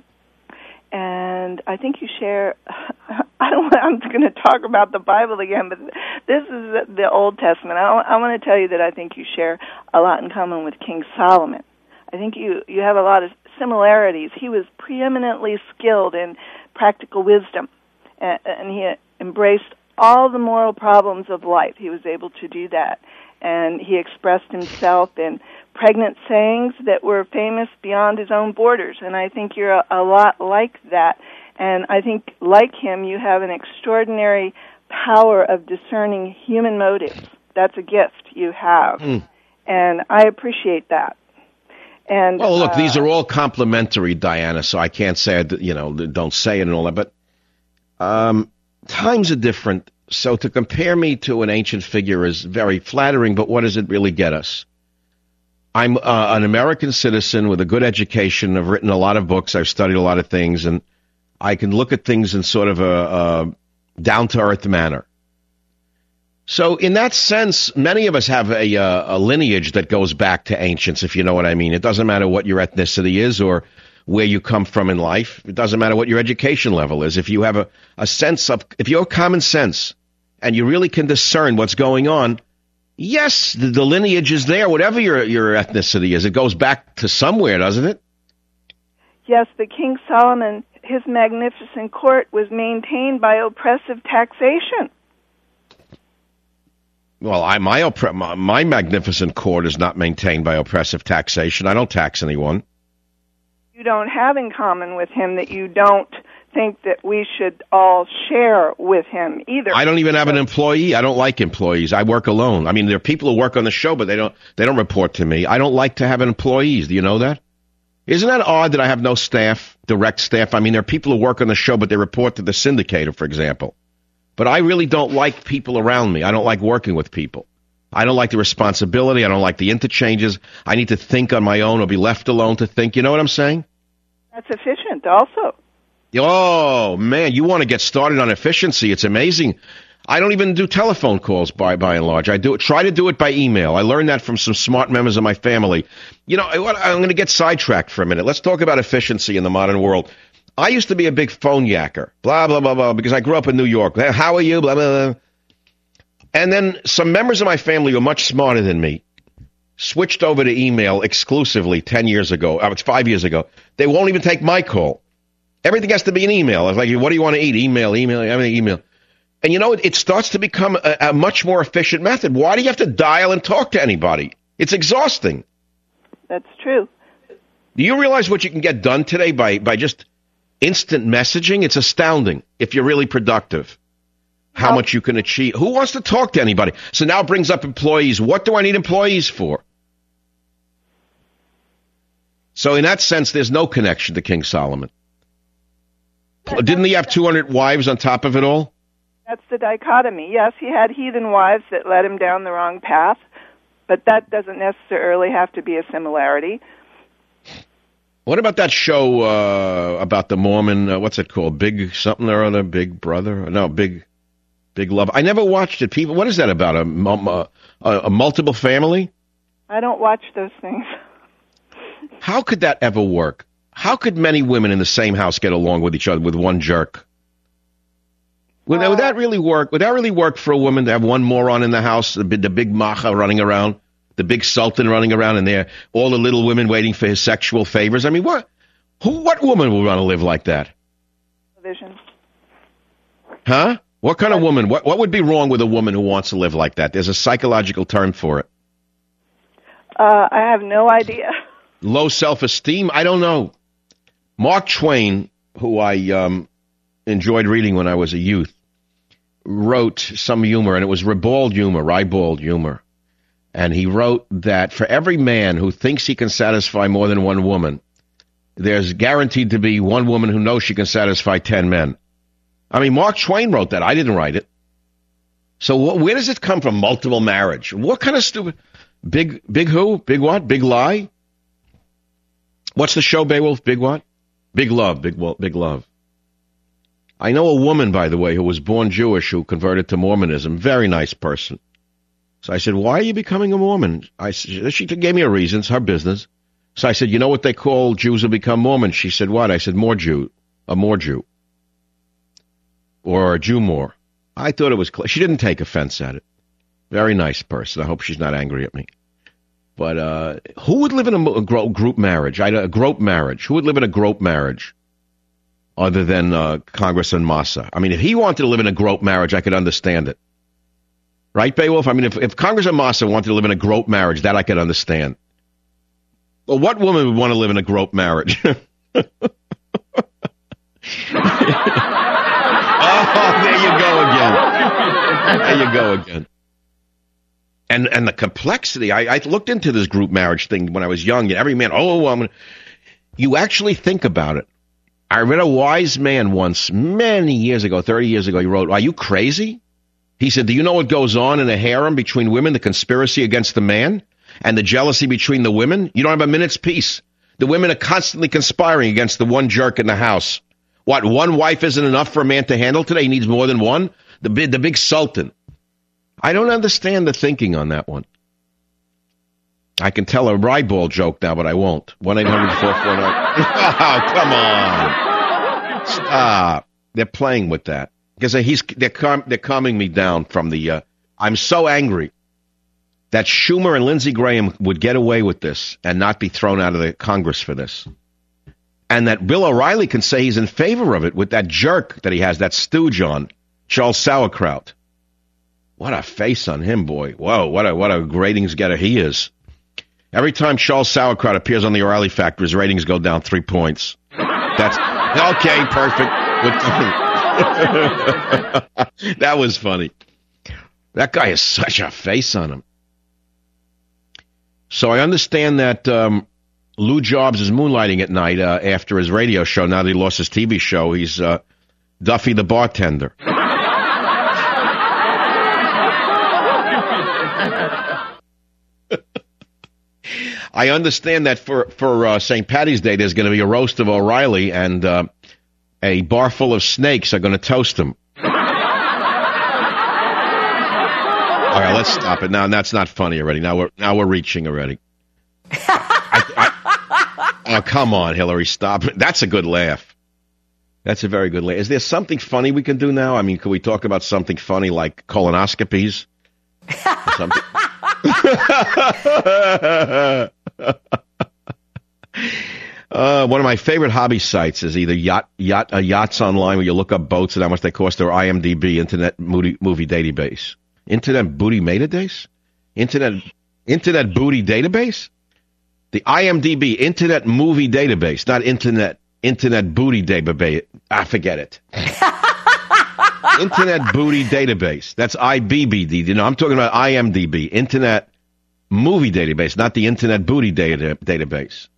and I think you share. I don't. I'm going to talk about the Bible again, but this is the Old Testament. I, I want to tell you that I think you share a lot in common with King Solomon. I think you, you have a lot of similarities. He was preeminently skilled in practical wisdom, and, and he embraced all the moral problems of life. He was able to do that. and he expressed himself in pregnant sayings that were famous beyond his own borders, and I think you're a, a lot like that. And I think, like him, you have an extraordinary power of discerning human motives. That's a gift you have, mm. and I appreciate that. And well, look, uh, these are all complimentary, Diana, so I can't say, you know, don't say it and all that, but um, times are different, so to compare me to an ancient figure is very flattering, but what does it really get us? I'm uh, an American citizen with a good education. I've written a lot of books. I've studied a lot of things, and I can look at things in sort of a, a down-to-earth manner. So in that sense, many of us have a, a lineage that goes back to ancients, if you know what I mean. It doesn't matter what your ethnicity is or where you come from in life. It doesn't matter what your education level is. If you have a, a sense of, if you have common sense and you really can discern what's going on, yes, the, the lineage is there, whatever your, your ethnicity is. It goes back to somewhere, doesn't it? Yes, but King Solomon, his magnificent court was maintained by oppressive taxation. Well, I, my, oppre- my my magnificent court is not maintained by oppressive taxation. I don't tax anyone. You don't have in common with him that you don't think that we should all share with him either. I don't even have an employee. I don't like employees. I work alone. I mean, there are people who work on the show, but they don't they don't report to me. I don't like to have employees. Do you know that? Isn't that odd that I have no staff, direct staff? I mean, there are people who work on the show, but they report to the syndicator, for example. But I really don't like people around me. I don't like working with people. I don't like the responsibility. I don't like the interchanges. I need to think on my own or be left alone to think. You know what I'm saying? That's efficient also. Oh, man, you want to get started on efficiency. It's amazing. I don't even do telephone calls by by and large. I do try to do it by email. I learned that from some smart members of my family. You know, I'm going to get sidetracked for a minute. Let's talk about efficiency in the modern world. I used to be a big phone yacker, blah, blah, blah, blah, because I grew up in New York. How are you? Blah, blah, blah. And then some members of my family who are much smarter than me switched over to email exclusively ten years ago. Uh, it's five years ago. They won't even take my call. Everything has to be an email. It's like, what do you want to eat? Email, email, everything, email. And, you know, it, it starts to become a, a much more efficient method. Why do you have to dial and talk to anybody? It's exhausting. That's true. Do you realize what you can get done today by, by just instant messaging? It's astounding if you're really productive, how much you can achieve. Who wants to talk to anybody? So now it brings up employees. What do I need employees for? So in that sense, there's no connection to King Solomon. Didn't he have two hundred wives on top of it all? That's the dichotomy. Yes, he had heathen wives that led him down the wrong path, but that doesn't necessarily have to be a similarity. What about that show uh, about the Mormon, uh, what's it called, Big something or other, Big Brother? No, Big Big Love. I never watched it. People, what is that about, a, a, a multiple family? I don't watch those things. How could that ever work? How could many women in the same house get along with each other with one jerk? Would, uh, would that really work? Would that really work for a woman to have one moron in the house, the, the big macha running around, the big sultan running around, and there all the little women waiting for his sexual favors? I mean, what? Who? What woman would want to live like that? Vision. Huh? What kind of woman? What What would be wrong with a woman who wants to live like that? There's a psychological term for it. Uh, I have no idea. Low self-esteem? I don't know. Mark Twain, who I um, enjoyed reading when I was a youth, wrote some humor, and it was ribald humor, ribald humor. And he wrote that for every man who thinks he can satisfy more than one woman, there's guaranteed to be one woman who knows she can satisfy ten men. I mean, Mark Twain wrote that. I didn't write it. So wh- where does it come from, multiple marriage? What kind of stupid... Big, big who? Big what? Big lie? What's the show, Beowulf? Big what? Big love. Big, big love. I know a woman, by the way, who was born Jewish, who converted to Mormonism. Very nice person. So I said, why are you becoming a Mormon? I, she gave me a reason. It's her business. So I said, you know what they call Jews who become Mormons? She said, what? I said, more Jew. A more Jew. Or a Jew more. I thought it was clear. She didn't take offense at it. Very nice person. I hope she's not angry at me. But uh, who would live in a, a group marriage? I, a grope marriage. Who would live in a grope marriage other than uh, Congressman Massa? I mean, if he wanted to live in a grope marriage, I could understand it. Right, Beowulf? I mean, if, if Congressman Massa wanted to live in a grope marriage, that I could understand. Well, what woman would want to live in a grope marriage? Oh, there you go again. There you go again. And and the complexity. I, I looked into this group marriage thing when I was young. And every man, oh, I'm gonna, you actually think about it. I read a wise man once, many years ago, thirty years ago. He wrote, "Are you crazy?" He said, "Do you know what goes on in a harem between women, the conspiracy against the man, and the jealousy between the women? You don't have a minute's peace. The women are constantly conspiring against the one jerk in the house. What, one wife isn't enough for a man to handle today? He needs more than one? The big, the big sultan." I don't understand the thinking on that one. I can tell a ride ball joke now, but I won't. one eight hundred four four nine Oh, come on. Stop. They're playing with that. Because he's they're, calm, they're calming me down from the... Uh, I'm so angry that Schumer and Lindsey Graham would get away with this and not be thrown out of the Congress for this. And that Bill O'Reilly can say he's in favor of it with that jerk that he has, that stooge on, Charles Sauerkraut. What a face on him, boy. Whoa, what a what a ratings getter he is. Every time Charles Sauerkraut appears on the O'Reilly Factor, his ratings go down three points. That's okay, perfect. That was funny. That guy has such a face on him. So I understand that um, Lou Jobs is moonlighting at night uh, after his radio show. Now that he lost his T V show, he's uh, Duffy the bartender. I understand that for, for uh, Saint Patty's Day, there's going to be a roast of O'Reilly, and uh, a bar full of snakes are going to toast him. All right, let's stop it now. That's not funny already. Now we're now we're reaching already. I, I, oh, come on, Hillary, stop it. That's a good laugh. That's a very good laugh. Is there something funny we can do now? I mean, can we talk about something funny like colonoscopies? Or something? uh, one of my favorite hobby sites is either yacht, yacht, uh, Yachts Online, where you look up boats and how much they cost, or I M D B, Internet Movie, movie Database. Internet Booty Metadatabase? Internet Internet Booty Database? The I M D B, Internet Movie Database, not Internet Internet Booty Database. Ah, forget it. Internet Booty Database. That's I B B D. You know, I'm talking about I M D B, Internet Movie Database, not the Internet Booty data, Database.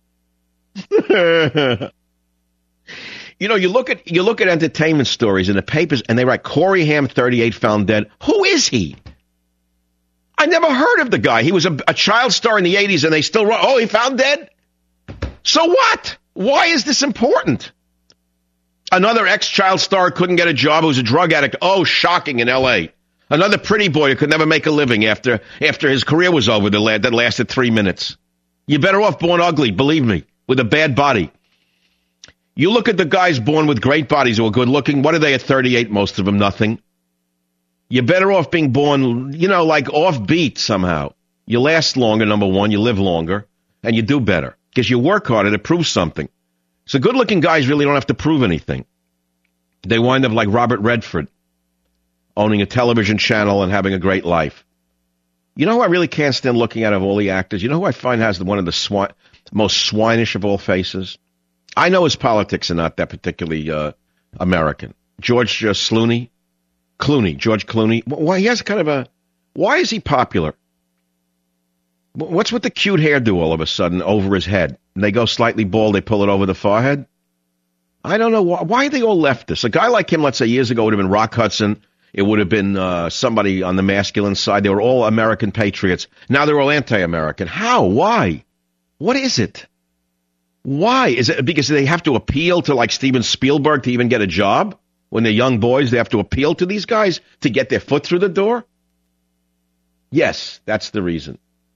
You know, you look at you look at entertainment stories in the papers, and they write Corey Haim, thirty-eight, found dead. Who is he? I never heard of the guy. He was a, a child star in the eighties, and they still wrote, oh, he found dead? So what? Why is this important? Another ex-child star couldn't get a job who was a drug addict. Oh, shocking, in L A Another pretty boy who could never make a living after after his career was over that lasted three minutes. You're better off born ugly, believe me, with a bad body. You look at the guys born with great bodies who are good looking. What are they at thirty-eight? Most of them, nothing. You're better off being born, you know, like offbeat somehow. You last longer, number one. You live longer, and you do better because you work harder to prove something. So good-looking guys really don't have to prove anything. They wind up like Robert Redford, owning a television channel and having a great life. You know who I really can't stand looking at of all the actors? You know who I find has one of the swi- most swinish of all faces? I know his politics are not that particularly uh, American. George uh, Clooney, Clooney, George Clooney. Why he has kind of a? Why is he popular? What's with the cute hairdo all of a sudden over his head? And they go slightly bald, they pull it over the forehead. I don't know why. Why are they all leftists? A guy like him, let's say years ago, would have been Rock Hudson. It would have been uh, somebody on the masculine side. They were all American patriots. Now they're all anti-American. How? Why? What is it? Why? Is it because they have to appeal to like Steven Spielberg to even get a job? When they're young boys, they have to appeal to these guys to get their foot through the door? Yes, that's the reason.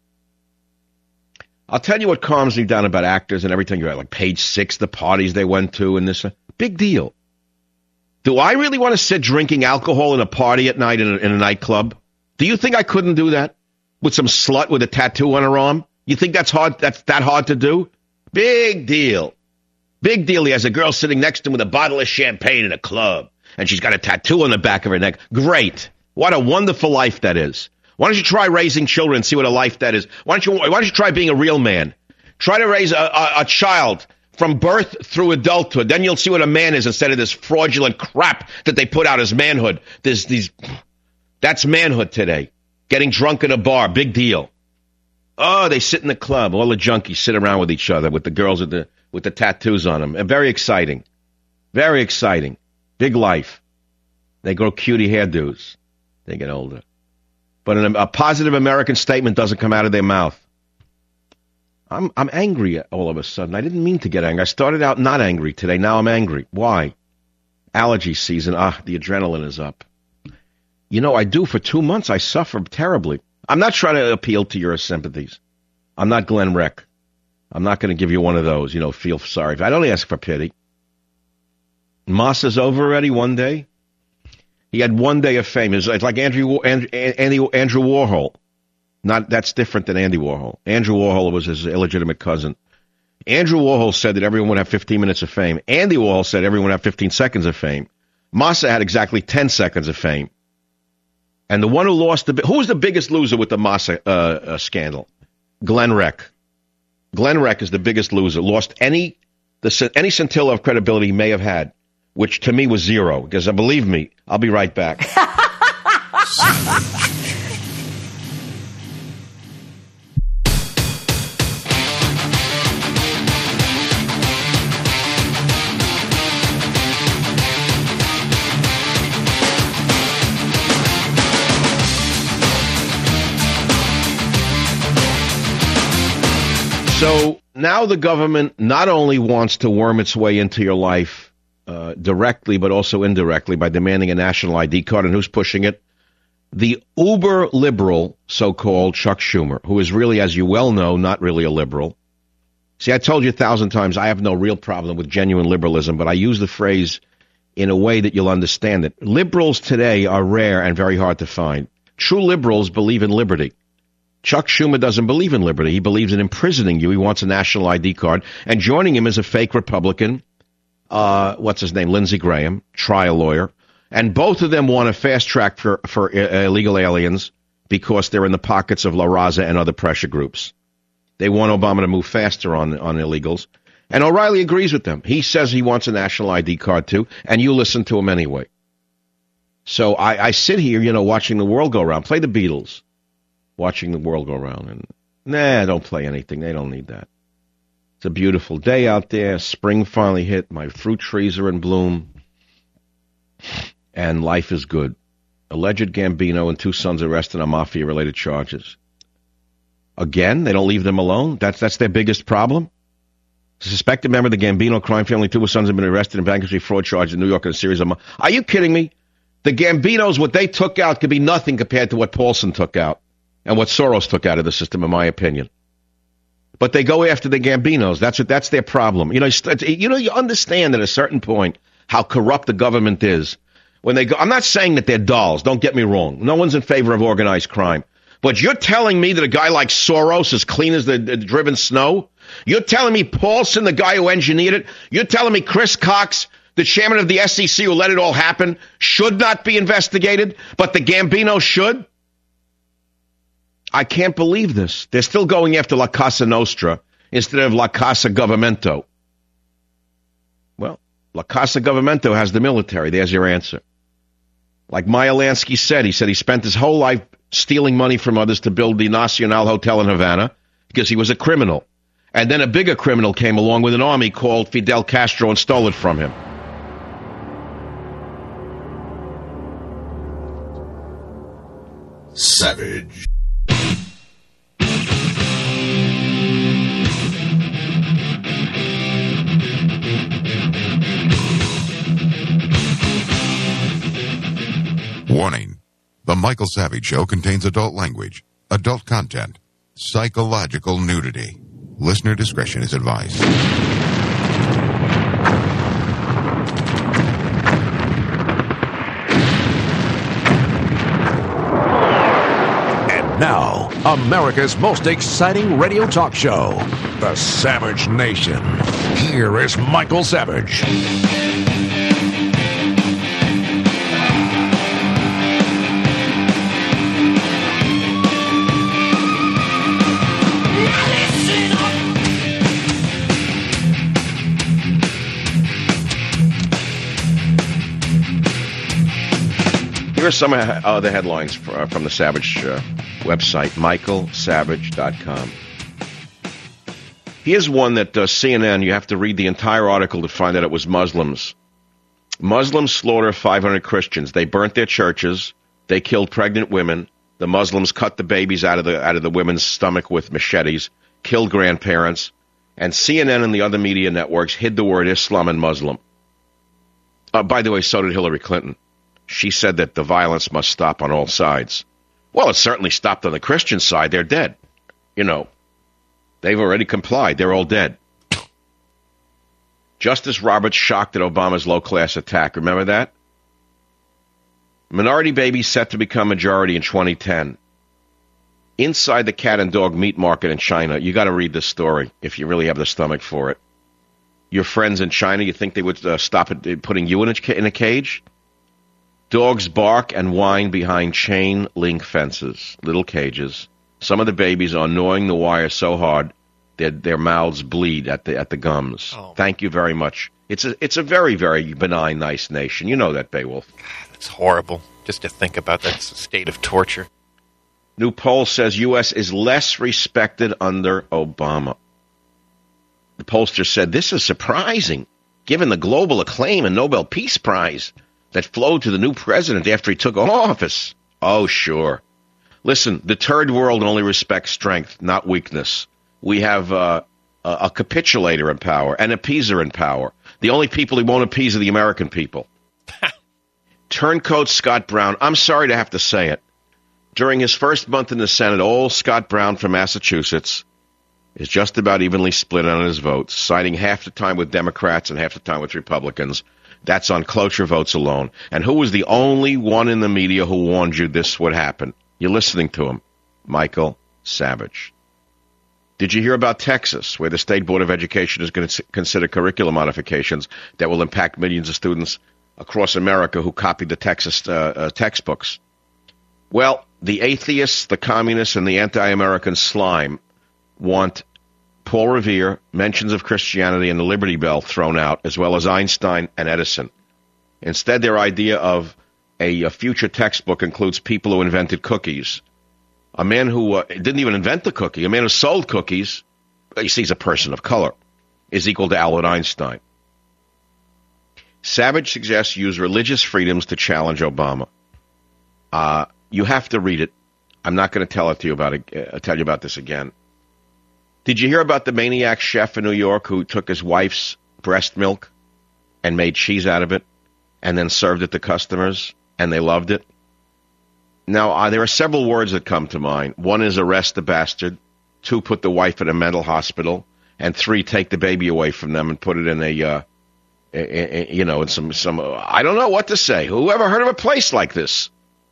I'll tell you what calms me down about actors and everything. You're at like page six, the parties they went to and this. Big deal. Do I really want to sit drinking alcohol in a party at night in a, in a nightclub? Do you think I couldn't do that with some slut with a tattoo on her arm? You think that's hard? That's that hard to do? Big deal. Big deal. He has a girl sitting next to him with a bottle of champagne in a club, and she's got a tattoo on the back of her neck. Great. What a wonderful life that is. Why don't you try raising children and see what a life that is? Why don't you, why don't you try being a real man? Try to raise a, a, a child from birth through adulthood. Then you'll see what a man is instead of this fraudulent crap that they put out as manhood. There's these, that's manhood today. Getting drunk in a bar, big deal. Oh, they sit in the club. All the junkies sit around with each other, with the girls with the with the tattoos on them. And very exciting. Very exciting. Big life. They grow cutie hairdos. They get older. But an, a positive American statement doesn't come out of their mouth. I'm I'm angry all of a sudden. I didn't mean to get angry. I started out not angry today. Now I'm angry. Why? Allergy season. Ah, the adrenaline is up. You know, I do. For two months, I suffer terribly. I'm not trying to appeal to your sympathies. I'm not Glenn Reck. I'm not going to give you one of those, you know, feel sorry. I don't ask for pity. Massa's over already one day. He had one day of fame. It's like Andrew, Andrew, Andrew Warhol. Not that's different than Andy Warhol. Andrew Warhol was his illegitimate cousin. Andrew Warhol said that everyone would have fifteen minutes of fame. Andy Warhol said everyone would have fifteen seconds of fame. Massa had exactly ten seconds of fame. And the one who lost the who was the biggest loser with the Massa uh, uh, scandal? Glenn Reck. Glenn Reck is the biggest loser. Lost any the any scintilla of credibility he may have had, which to me was zero. Because uh, believe me, I'll be right back. So now the government not only wants to worm its way into your life uh, directly, but also indirectly by demanding a national I D card. And who's pushing it? The uber liberal, so-called Chuck Schumer, who is really, as you well know, not really a liberal. See, I told you a thousand times I have no real problem with genuine liberalism, but I use the phrase in a way that you'll understand it. Liberals today are rare and very hard to find. True liberals believe in liberty. Chuck Schumer doesn't believe in liberty. He believes in imprisoning you. He wants a national I D card. And joining him is a fake Republican, uh, what's his name, Lindsey Graham, trial lawyer. And both of them want a fast track for, for uh, illegal aliens because they're in the pockets of La Raza and other pressure groups. They want Obama to move faster on, on illegals. And O'Reilly agrees with them. He says he wants a national I D card too, and you listen to him anyway. So I, I sit here, you know, watching the world go around. Play the Beatles. Watching the world go around. And nah, don't play anything. They don't need that. It's a beautiful day out there. Spring finally hit. My fruit trees are in bloom. And life is good. Alleged Gambino and two sons arrested on mafia-related charges. Again, they don't leave them alone? That's that's their biggest problem? A suspected member of the Gambino crime family, two sons have been arrested in bankruptcy fraud charges in New York in a series of... Are you kidding me? The Gambinos, what they took out could be nothing compared to what Paulson took out. And what Soros took out of the system, in my opinion. But they go after the Gambinos. That's what. That's their problem. You know, you know, you understand at a certain point how corrupt the government is. When they go, I'm not saying that they're dolls. Don't get me wrong. No one's in favor of organized crime. But you're telling me that a guy like Soros is clean as the, the driven snow? You're telling me Paulson, the guy who engineered it? You're telling me Chris Cox, the chairman of the S E C who let it all happen, should not be investigated, but the Gambinos should? I can't believe this. They're still going after La Casa Nostra instead of La Casa Governmento. Well, La Casa Governmento has the military. There's your answer. Like Meyer Lansky said, he said he spent his whole life stealing money from others to build the Nacional Hotel in Havana because he was a criminal. And then a bigger criminal came along with an army called Fidel Castro and stole it from him. Savage. Warning. The Michael Savage Show contains adult language, adult content, psychological nudity. Listener discretion is advised. And now, America's most exciting radio talk show, The Savage Nation. Here is Michael Savage. Here are some of the headlines from the Savage uh, website, michael savage dot com. Here's one that uh, C N N, you have to read the entire article to find out it was Muslims. Muslims slaughter five hundred Christians. They burnt their churches. They killed pregnant women. The Muslims cut the babies out of the out of the women's stomach with machetes, killed grandparents. And C N N and the other media networks hid the word Islam and Muslim. Uh, by the way, so did Hillary Clinton. She said that the violence must stop on all sides. Well, it certainly stopped on the Christian side. They're dead. You know, they've already complied. They're all dead. Justice Roberts shocked at Obama's low-class attack. Remember that? Minority babies set to become majority in twenty ten. Inside the cat and dog meat market in China, you got to read this story if you really have the stomach for it. Your friends in China, you think they would uh, stop it, putting you in a, in a cage? Dogs bark and whine behind chain link fences, little cages. Some of the babies are gnawing the wire so hard that their mouths bleed at the at the gums. Oh. Thank you very much. It's a it's a very, very benign, nice nation. You know that, Beowulf. God, that's horrible. Just to think about that state of torture. New poll says U S is less respected under Obama. The pollster said, this is surprising, given the global acclaim and Nobel Peace Prize that flowed to the new president after he took office. Oh, sure. Listen, the third world only respects strength, not weakness. We have uh, a, a capitulator in power, an appeaser in power. The only people who won't appease are the American people. Turncoat Scott Brown, I'm sorry to have to say it. During his first month in the Senate, old Scott Brown from Massachusetts is just about evenly split on his votes, siding half the time with Democrats and half the time with Republicans. That's on cloture votes alone. And who was the only one in the media who warned you this would happen? You're listening to him, Michael Savage. Did you hear about Texas, where the State Board of Education is going to consider curriculum modifications that will impact millions of students across America who copied the Texas uh, uh, textbooks? Well, the atheists, the communists, and the anti-American slime want Paul Revere, mentions of Christianity, and the Liberty Bell thrown out, as well as Einstein and Edison. Instead, their idea of a, a future textbook includes people who invented cookies. A man who uh, didn't even invent the cookie, a man who sold cookies, you see, he's a person of color, is equal to Albert Einstein. Savage suggests use religious freedoms to challenge Obama. Uh, you have to read it. I'm not going to tell it to you about it, uh, tell you about this again. Did you hear about the maniac chef in New York who took his wife's breast milk and made cheese out of it and then served it to customers, and they loved it? Now, uh, there are several words that come to mind. One is arrest the bastard. Two, put the wife in a mental hospital. And three, take the baby away from them and put it in a, uh, a, a you know, in some, some uh, I don't know what to say. Who ever heard of a place like this?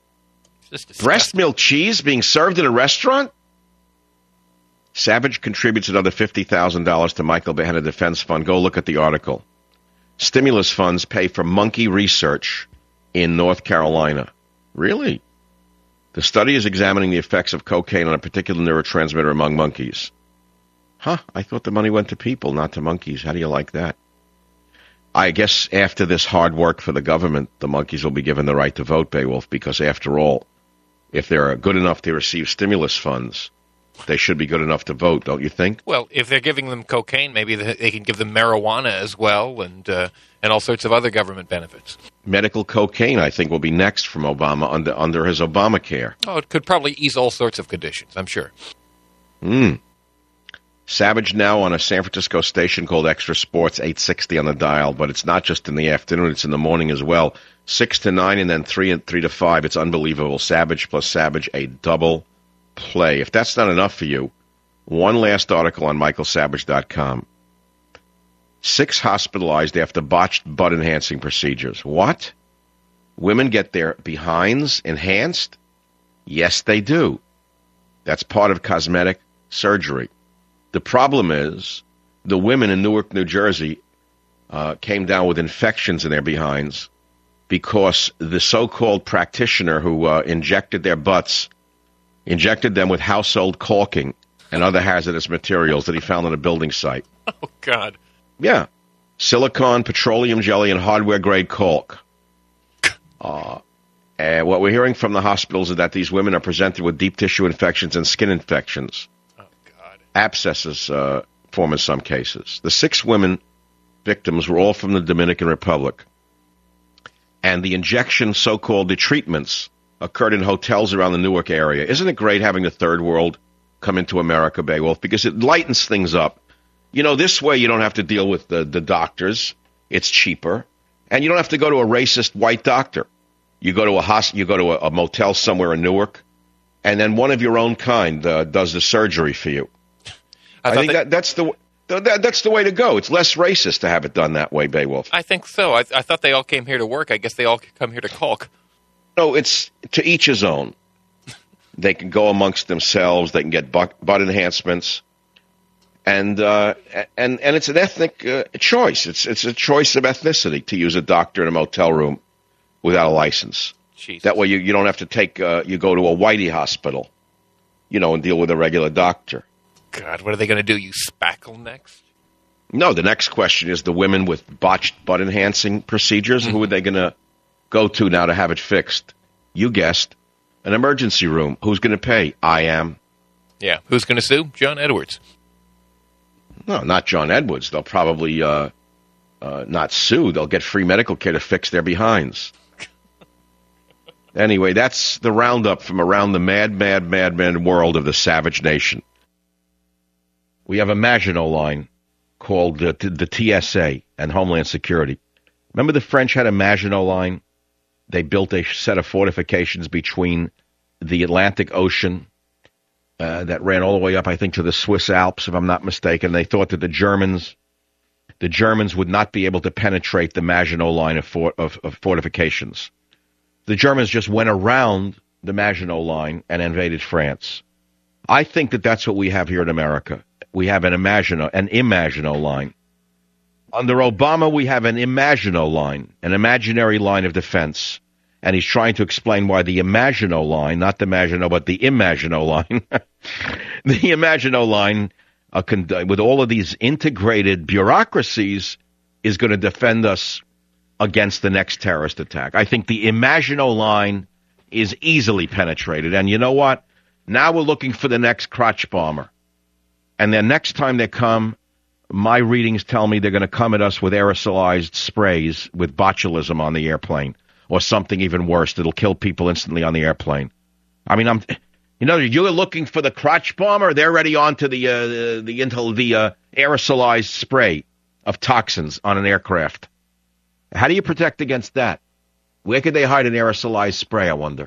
Breast milk cheese being served in a restaurant? Savage contributes another fifty thousand dollars to Michael Behenna Defense Fund. Go look at the article. Stimulus funds pay for monkey research in North Carolina. Really? The study is examining the effects of cocaine on a particular neurotransmitter among monkeys. Huh, I thought the money went to people, not to monkeys. How do you like that? I guess after this hard work for the government, the monkeys will be given the right to vote, Beowulf, because after all, if they're good enough to receive stimulus funds, they should be good enough to vote, don't you think? Well, if they're giving them cocaine, maybe they can give them marijuana as well, and uh, and all sorts of other government benefits. Medical cocaine, I think, will be next from Obama under under his Obamacare. Oh, it could probably ease all sorts of conditions, I'm sure. Hmm. Savage now on a San Francisco station called Extra Sports, eight sixty on the dial, but it's not just in the afternoon, it's in the morning as well. six to nine and then three and three to five. It's unbelievable. Savage plus Savage, a double play. If that's not enough for you, one last article on michael savage dot com. Six hospitalized after botched butt-enhancing procedures. What? Women get their behinds enhanced? Yes, they do. That's part of cosmetic surgery. The problem is the women in Newark, New Jersey, uh, came down with infections in their behinds because the so-called practitioner who uh, injected their butts injected them with household caulking and other hazardous materials that he found on a building site. Oh, God. Yeah. Silicone, petroleum jelly, and hardware-grade caulk. Uh, And what we're hearing from the hospitals is that these women are presented with deep tissue infections and skin infections. Oh, God. Abscesses uh, form in some cases. The six women victims were all from the Dominican Republic. And the injection, so-called the treatments, occurred in hotels around the Newark area. Isn't it great having the third world come into America, Beowulf? Because it lightens things up. You know, this way you don't have to deal with the, the doctors. It's cheaper. And you don't have to go to a racist white doctor. You go to a hosp- you go to a, a motel somewhere in Newark, and then one of your own kind uh, does the surgery for you. I, I think that, that that's the that, that's the way to go. It's less racist to have it done that way, Beowulf. I think so. I, I thought they all came here to work. I guess they all come here to caulk. No, it's to each his own. They can go amongst themselves. They can get butt, butt enhancements, and uh, and and it's an ethnic uh, choice. It's it's a choice of ethnicity to use a doctor in a motel room without a license. Jesus. That way you, you don't have to take, uh, you go to a whitey hospital, you know, and deal with a regular doctor. God, what are they going to do? You spackle next? No, the next question is the women with botched butt-enhancing procedures. Mm-hmm. Who are they going to go to now to have it fixed? You guessed. An emergency room. Who's going to pay? I am. Yeah. Who's going to sue? John Edwards. No, not John Edwards. They'll probably uh, uh, not sue. They'll get free medical care to fix their behinds. Anyway, that's the roundup from around the mad, mad, mad, mad world of the savage nation. We have a Maginot Line called uh, the T S A and Homeland Security. Remember the French had a Maginot Line? They built a set of fortifications between the Atlantic Ocean uh, that ran all the way up, I think, to the Swiss Alps, if I'm not mistaken. They thought that the Germans, the Germans would not be able to penetrate the Maginot Line of, for, of, of fortifications. The Germans just went around the Maginot Line and invaded France. I think that that's what we have here in America. We have an Imagino, an Imagino line. Under Obama, we have an Imagino line, an imaginary line of defense. And he's trying to explain why the Imagino line, not the Maginot, but the Imagino line, the Imagino line, uh, con- with all of these integrated bureaucracies, is going to defend us against the next terrorist attack. I think the Imagino line is easily penetrated. And you know what? Now we're looking for the next crotch bomber. And then next time they come, my readings tell me they're going to come at us with aerosolized sprays with botulism on the airplane or something even worse that'll kill people instantly on the airplane. I mean, I'm, you know, you're looking for the crotch bomber. They're already on to the, uh, the, the, the uh, aerosolized spray of toxins on an aircraft. How do you protect against that? Where could they hide an aerosolized spray, I wonder?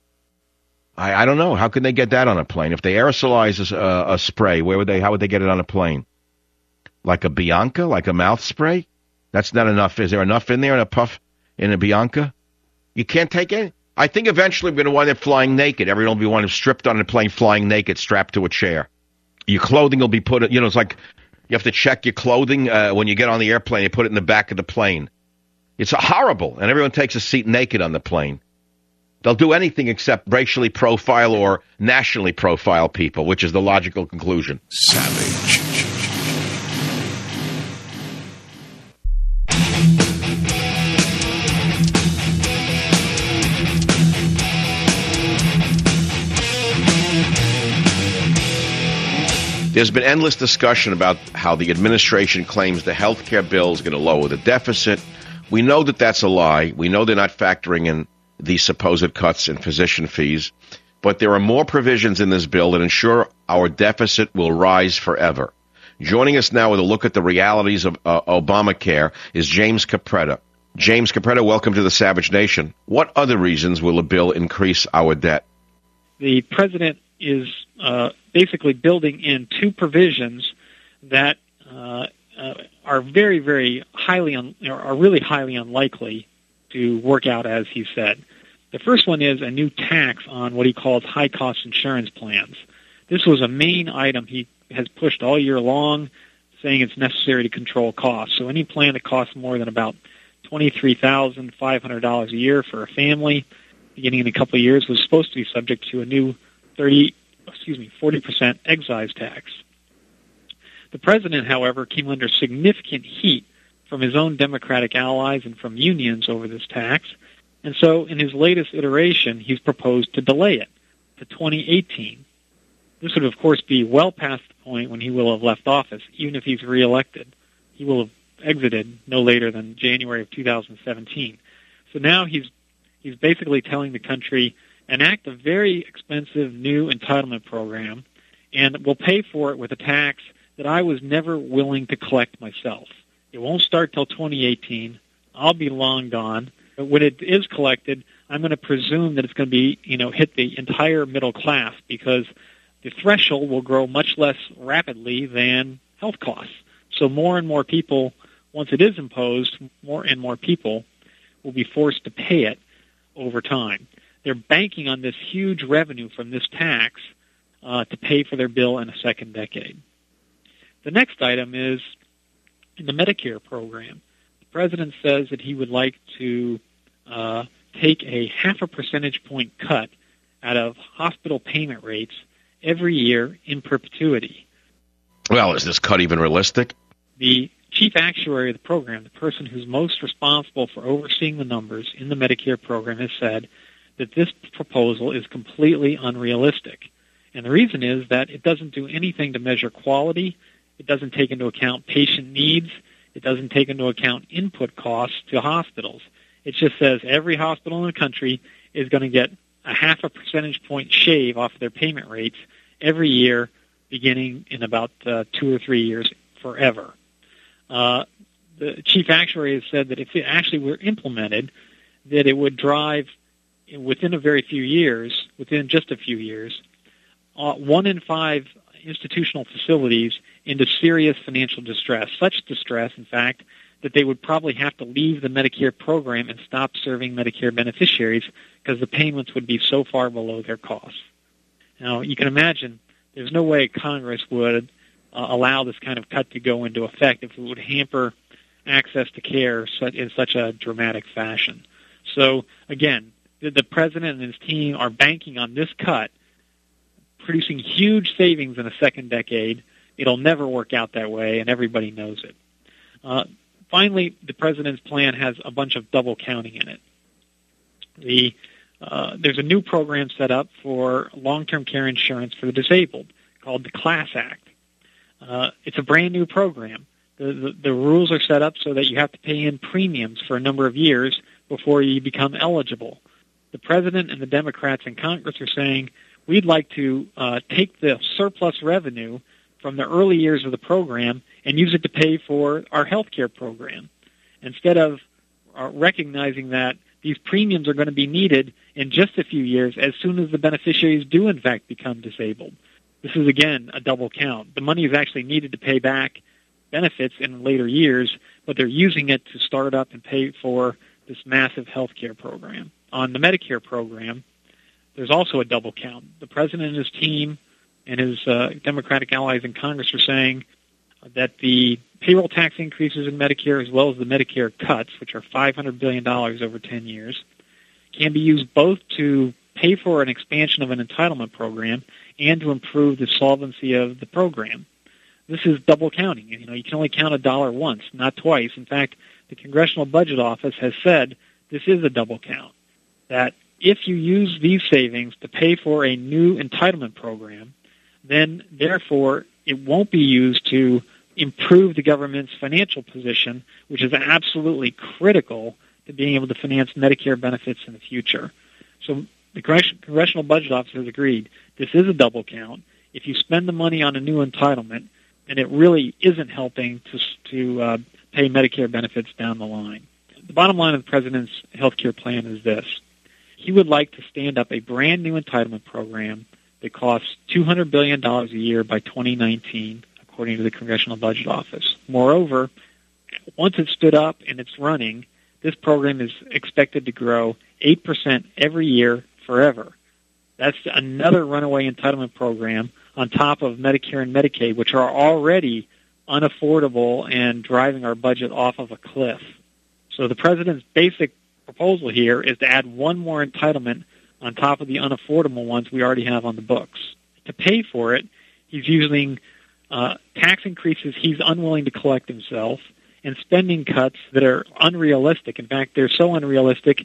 I, I don't know. How can they get that on a plane? If they aerosolize a, a spray, where would they? How would they get it on a plane? Like a Bianca? Like a mouth spray? That's not enough. Is there enough in there in a puff in a Bianca? You can't take it? I think eventually we're going to wind up flying naked. Everyone will be wanting stripped on a plane, flying naked, strapped to a chair. Your clothing will be put, you know, it's like you have to check your clothing uh, when you get on the airplane. You put it in the back of the plane. It's horrible, and everyone takes a seat naked on the plane. They'll do anything except racially profile or nationally profile people, which is the logical conclusion. Savage. There's been endless discussion about how the administration claims the health care bill is going to lower the deficit. We know that that's a lie. We know they're not factoring in the supposed cuts in physician fees. But there are more provisions in this bill that ensure our deficit will rise forever. Joining us now with a look at the realities of uh, Obamacare is James Capretta. James Capretta, welcome to the Savage Nation. What other reasons will the bill increase our debt? The president is uh, basically building in two provisions that uh, uh, are very, very highly, un- are really highly unlikely to work out as he said. The first one is a new tax on what he calls high-cost insurance plans. This was a main item he has pushed all year long, saying it's necessary to control costs. So any plan that costs more than about twenty-three thousand five hundred dollars a year for a family, beginning in a couple of years, was supposed to be subject to a new thirty, excuse me, forty percent excise tax. The president, however, came under significant heat from his own Democratic allies and from unions over this tax, And so in his latest iteration, he's proposed to delay it to twenty eighteen. This would, of course, be well past the point when he will have left office, even if he's reelected. He will have exited no later than January of two thousand seventeen. So now he's he's basically telling the country, enact a very expensive new entitlement program, and we'll pay for it with a tax that I was never willing to collect myself. It won't start till twenty eighteen. I'll be long gone. But when it is collected, I'm going to presume that it's going to be, you know, hit the entire middle class because the threshold will grow much less rapidly than health costs. So more and more people, once it is imposed, more and more people will be forced to pay it over time. They're banking on this huge revenue from this tax uh, to pay for their bill in a second decade. The next item is in the Medicare program. The president says that he would like to uh, take a half a percentage point cut out of hospital payment rates every year in perpetuity. Well, is this cut even realistic? The chief actuary of the program, the person who's most responsible for overseeing the numbers in the Medicare program, has said that this proposal is completely unrealistic. And the reason is that it doesn't do anything to measure quality. It doesn't take into account patient needs. It doesn't take into account input costs to hospitals. It just says every hospital in the country is going to get a half a percentage point shave off of their payment rates every year, beginning in about uh, two or three years, forever. Uh, the chief actuary has said that if it actually were implemented, that it would drive, within a very few years, within just a few years, uh, one in five institutional facilities into serious financial distress, such distress, in fact, that they would probably have to leave the Medicare program and stop serving Medicare beneficiaries because the payments would be so far below their costs. Now, you can imagine there's no way Congress would uh, allow this kind of cut to go into effect if it would hamper access to care in such a dramatic fashion. So, again, the, the president and his team are banking on this cut, producing huge savings in a second decade. It'll never work out that way, and everybody knows it. Uh, finally, the president's plan has a bunch of double counting in it. The uh, there's a new program set up for long-term care insurance for the disabled called the CLASS Act. Uh, it's a brand new program. The, the, the rules are set up so that you have to pay in premiums for a number of years before you become eligible. The president and the Democrats in Congress are saying, we'd like to uh, take the surplus revenue from the early years of the program and use it to pay for our health care program, instead of uh, recognizing that these premiums are going to be needed in just a few years as soon as the beneficiaries do, in fact, become disabled. This is, again, a double count. The money is actually needed to pay back benefits in later years, but they're using it to start up and pay for this massive health care program. On the Medicare program, there's also a double count. The president and his team and his uh, Democratic allies in Congress are saying that the payroll tax increases in Medicare, as well as the Medicare cuts, which are five hundred billion dollars over ten years, can be used both to pay for an expansion of an entitlement program and to improve the solvency of the program. This is double counting. You know, you can only count a dollar once, not twice. In fact, the Congressional Budget Office has said this is a double count, that if you use these savings to pay for a new entitlement program, then therefore it won't be used to improve the government's financial position, which is absolutely critical to being able to finance Medicare benefits in the future. So the Congressional Budget Office has agreed this is a double count. If you spend the money on a new entitlement, then it really isn't helping to, to uh, pay Medicare benefits down the line. The bottom line of the president's health care plan is this. He would like to stand up a brand new entitlement program that costs two hundred billion dollars a year by twenty nineteen, according to the Congressional Budget Office. Moreover, once it's stood up and it's running, this program is expected to grow eight percent every year forever. That's another runaway entitlement program on top of Medicare and Medicaid, which are already unaffordable and driving our budget off of a cliff. So the president's basic proposal here is to add one more entitlement on top of the unaffordable ones we already have on the books. To pay for it, he's using uh, tax increases he's unwilling to collect himself and spending cuts that are unrealistic. In fact, they're so unrealistic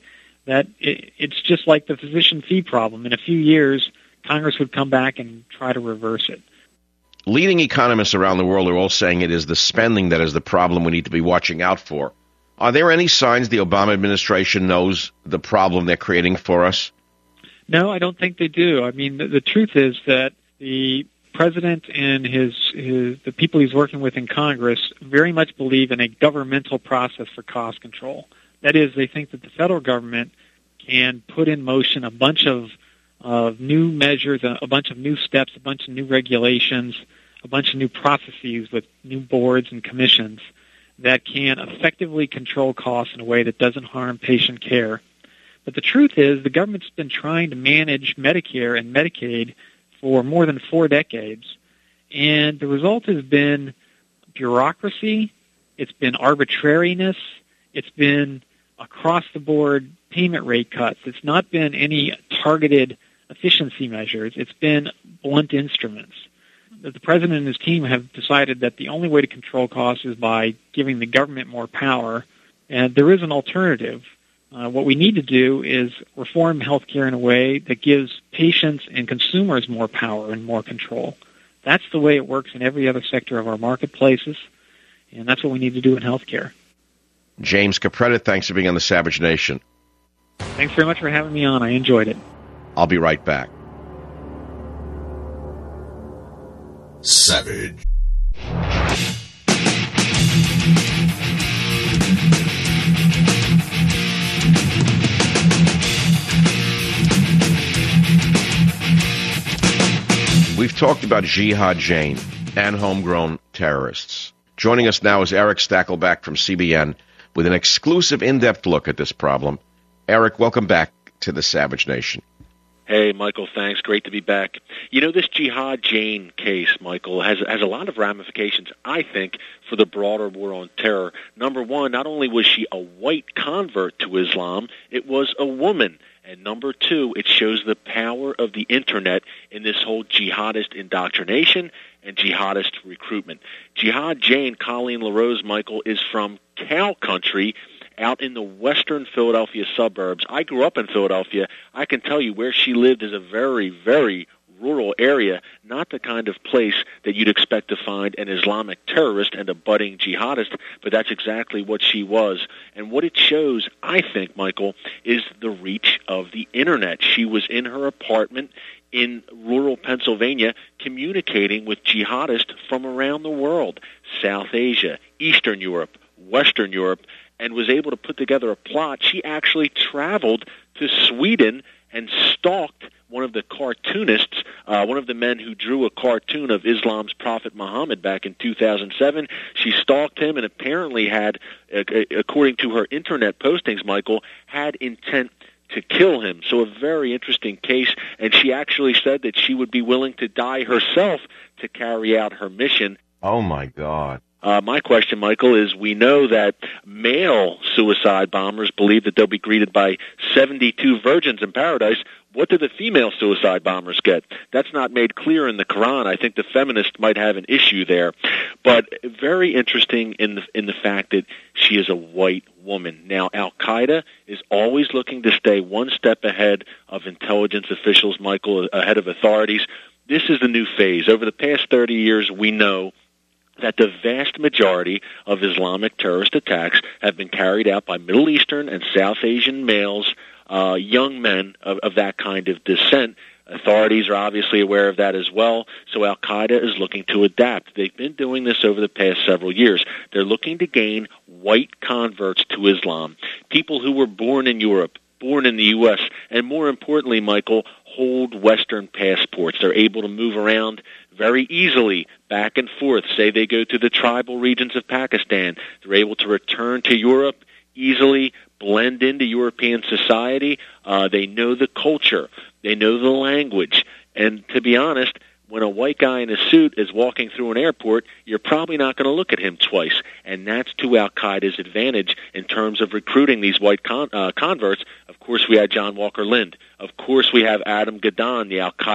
that it, it's just like the physician fee problem. In a few years, Congress would come back and try to reverse it. Leading economists around the world are all saying it is the spending that is the problem we need to be watching out for. Are there any signs the Obama administration knows the problem they're creating for us? No, I don't think they do. I mean, the, the truth is that the president and his, his the people he's working with in Congress very much believe in a governmental process for cost control. That is, they think that the federal government can put in motion a bunch of of new measures, a, a bunch of new steps, a bunch of new regulations, a bunch of new processes with new boards and commissions that can effectively control costs in a way that doesn't harm patient care. But the truth is the government's been trying to manage Medicare and Medicaid for more than four decades, and the result has been bureaucracy, it's been arbitrariness, it's been across-the-board payment rate cuts. It's not been any targeted efficiency measures. It's been blunt instruments. The president and his team have decided that the only way to control costs is by giving the government more power, and there is an alternative. Uh, what we need to do is reform healthcare in a way that gives patients and consumers more power and more control. That's the way it works in every other sector of our marketplaces, and that's what we need to do in healthcare. James Capretta, thanks for being on the Savage Nation. Thanks very much for having me on. I enjoyed it. I'll be right back. Savage. We've talked about Jihad Jain and homegrown terrorists. Joining us now is Eric Stakelback from C B N with an exclusive in-depth look at this problem. Eric, welcome back to the Savage Nation. Hey, Michael, thanks. Great to be back. You know, this Jihad Jain case, Michael, has has a lot of ramifications, I think, for the broader war on terror. Number one, not only was she a white convert to Islam, it was a woman. And number two, it shows the power of the Internet in this whole jihadist indoctrination and jihadist recruitment. Jihad Jain, Colleen LaRose, Michael, is from cow country out in the western Philadelphia suburbs. I grew up in Philadelphia. I can tell you where she lived is a very, very rural area, not the kind of place that you'd expect to find an Islamic terrorist and a budding jihadist, but that's exactly what she was. And what it shows, I think, Michael, is the reach of the Internet. She was in her apartment in rural Pennsylvania communicating with jihadists from around the world, South Asia, Eastern Europe, Western Europe, and was able to put together a plot. She actually traveled to Sweden and stalked one of the cartoonists, uh, one of the men who drew a cartoon of Islam's Prophet Muhammad back in two thousand seven. She stalked him and apparently had, uh, according to her Internet postings, Michael, had intent to kill him. So a very interesting case, and she actually said that she would be willing to die herself to carry out her mission. Oh, my God. Uh, my question, Michael, is we know that male suicide bombers believe that they'll be greeted by seventy-two virgins in paradise. What do the female suicide bombers get? That's not made clear in the Quran. I think the feminists might have an issue there. But very interesting in the, in the fact that she is a white woman. Now, Al-Qaeda is always looking to stay one step ahead of intelligence officials, Michael, ahead of authorities. This is the new phase. Over the past thirty years, we know that the vast majority of Islamic terrorist attacks have been carried out by Middle Eastern and South Asian males, uh, young men of, of that kind of descent. Authorities are obviously aware of that as well, so Al-Qaeda is looking to adapt. They've been doing this over the past several years. They're looking to gain white converts to Islam, people who were born in Europe, born in the U S, and more importantly, Michael, hold Western passports. They're able to move around very easily back and forth. Say they go to the tribal regions of Pakistan. They're able to return to Europe easily, blend into European society. Uh, they know the culture. They know the language. And to be honest, when a white guy in a suit is walking through an airport, you're probably not going to look at him twice. And that's to Al-Qaeda's advantage in terms of recruiting these white con- uh, converts. Of course, we had John Walker Lind. Of course, we have Adam Gaddan, the Al-Qaeda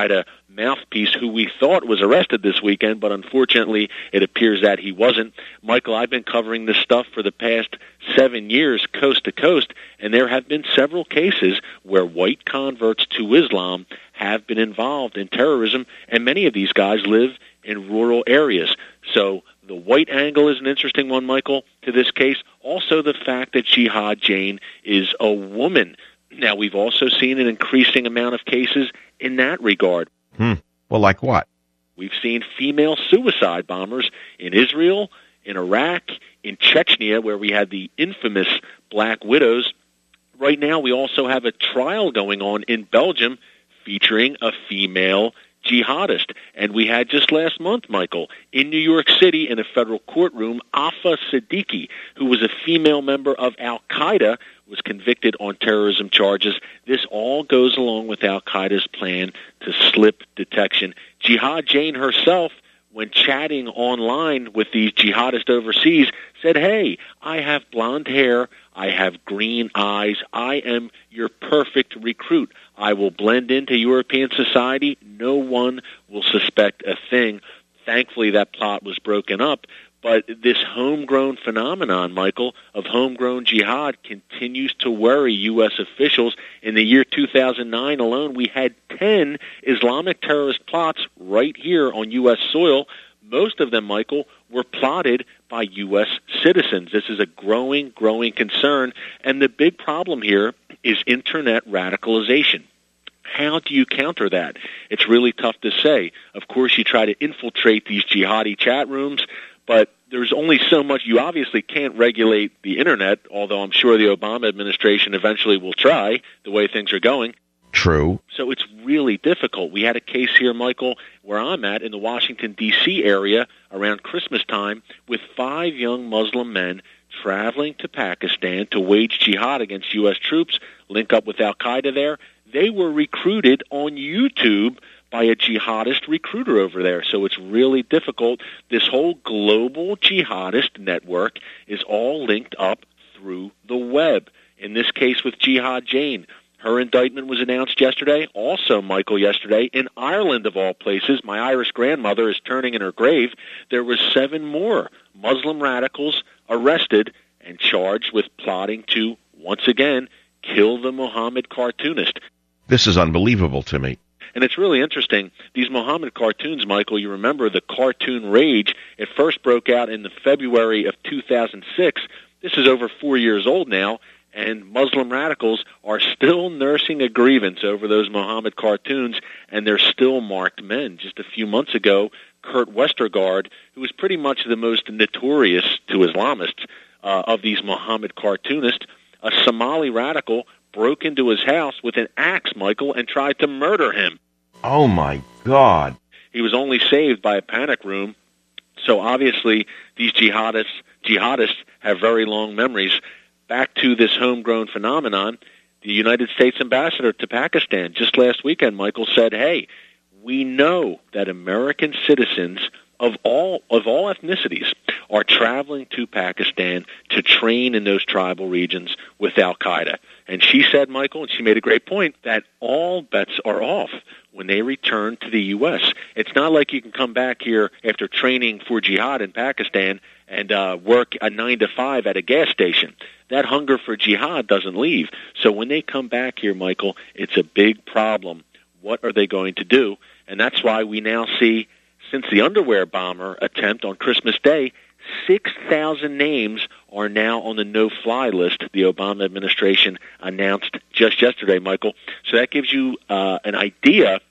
mouthpiece who we thought was arrested this weekend, but unfortunately it appears that he wasn't. Michael, I've been covering this stuff for the past seven years, coast to coast, and there have been several cases where white converts to Islam have been involved in terrorism, and many of these guys live in rural areas. So the white angle is an interesting one, Michael, to this case. Also the fact that Jihad Jain is a woman. Now, we've also seen an increasing amount of cases in that regard. Hmm. Well, like what? We've seen female suicide bombers in Israel, in Iraq, in Chechnya, where we had the infamous Black Widows. Right now, we also have a trial going on in Belgium featuring a female jihadist. And we had just last month, Michael, in New York City in a federal courtroom, Afa Siddiqui, who was a female member of Al-Qaeda, was convicted on terrorism charges. This all goes along with Al-Qaeda's plan to slip detection. Jihad Jain herself, when chatting online with these jihadists overseas, said, hey, I have blonde hair, I have green eyes, I am your perfect recruit. I will blend into European society. No one will suspect a thing. Thankfully, that plot was broken up. But this homegrown phenomenon, Michael, of homegrown jihad continues to worry U S officials. In the year two thousand nine alone, we had ten Islamic terrorist plots right here on U S soil. Most of them, Michael, were plotted by U S citizens. This is a growing, growing concern. And the big problem here is internet radicalization. How do you counter that? It's really tough to say. Of course, you try to infiltrate these jihadi chat rooms, but there's only so much. You obviously can't regulate the internet, although I'm sure the Obama administration eventually will try, the way things are going. True. So it's really difficult. We had a case here, Michael, where I'm at in the Washington, D C area around Christmas time with five young Muslim men traveling to Pakistan to wage jihad against U S troops, link up with Al-Qaeda there. They were recruited on YouTube by a jihadist recruiter over there. So it's really difficult. This whole global jihadist network is all linked up through the web. In this case with Jihad Jain, her indictment was announced yesterday. Also, Michael, yesterday, in Ireland of all places, my Irish grandmother is turning in her grave. There were seven more Muslim radicals arrested and charged with plotting to, once again, kill the Muhammad cartoonist. This is unbelievable to me. And it's really interesting. These Muhammad cartoons, Michael, you remember the cartoon rage. It first broke out in the February of two thousand six. This is over four years old now, and Muslim radicals are still nursing a grievance over those Muhammad cartoons, and they're still marked men. Just a few months ago, Kurt Westergaard, who was pretty much the most notorious to Islamists uh, of these Muhammad cartoonists, a Somali radical broke into his house with an axe, Michael, and tried to murder him. Oh, my God. He was only saved by a panic room. So obviously these jihadists, jihadists have very long memories. Back to this homegrown phenomenon, the United States ambassador to Pakistan just last weekend, Michael, said, hey, we know that American citizens of all of all ethnicities are traveling to Pakistan to train in those tribal regions with Al-Qaeda. And she said, Michael, and she made a great point, that all bets are off when they return to the U S. It's not like you can come back here after training for jihad in Pakistan and uh, work a nine to five at a gas station. That hunger for jihad doesn't leave. So when they come back here, Michael, it's a big problem. What are they going to do? And that's why we now see, since the underwear bomber attempt on Christmas Day, six thousand names are now on the no-fly list the Obama administration announced just yesterday, Michael. So that gives you uh, an idea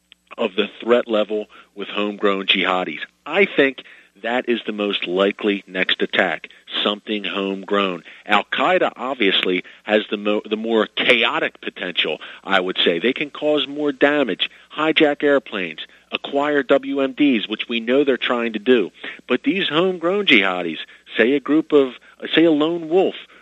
of the threat level with homegrown jihadis. I think that is the most likely next attack, something homegrown. Al-Qaeda obviously has the, mo- the more chaotic potential, I would say. They can cause more damage, hijack airplanes, acquire W M Ds, which we know they're trying to do. But these homegrown jihadis, say a group of, say a lone wolf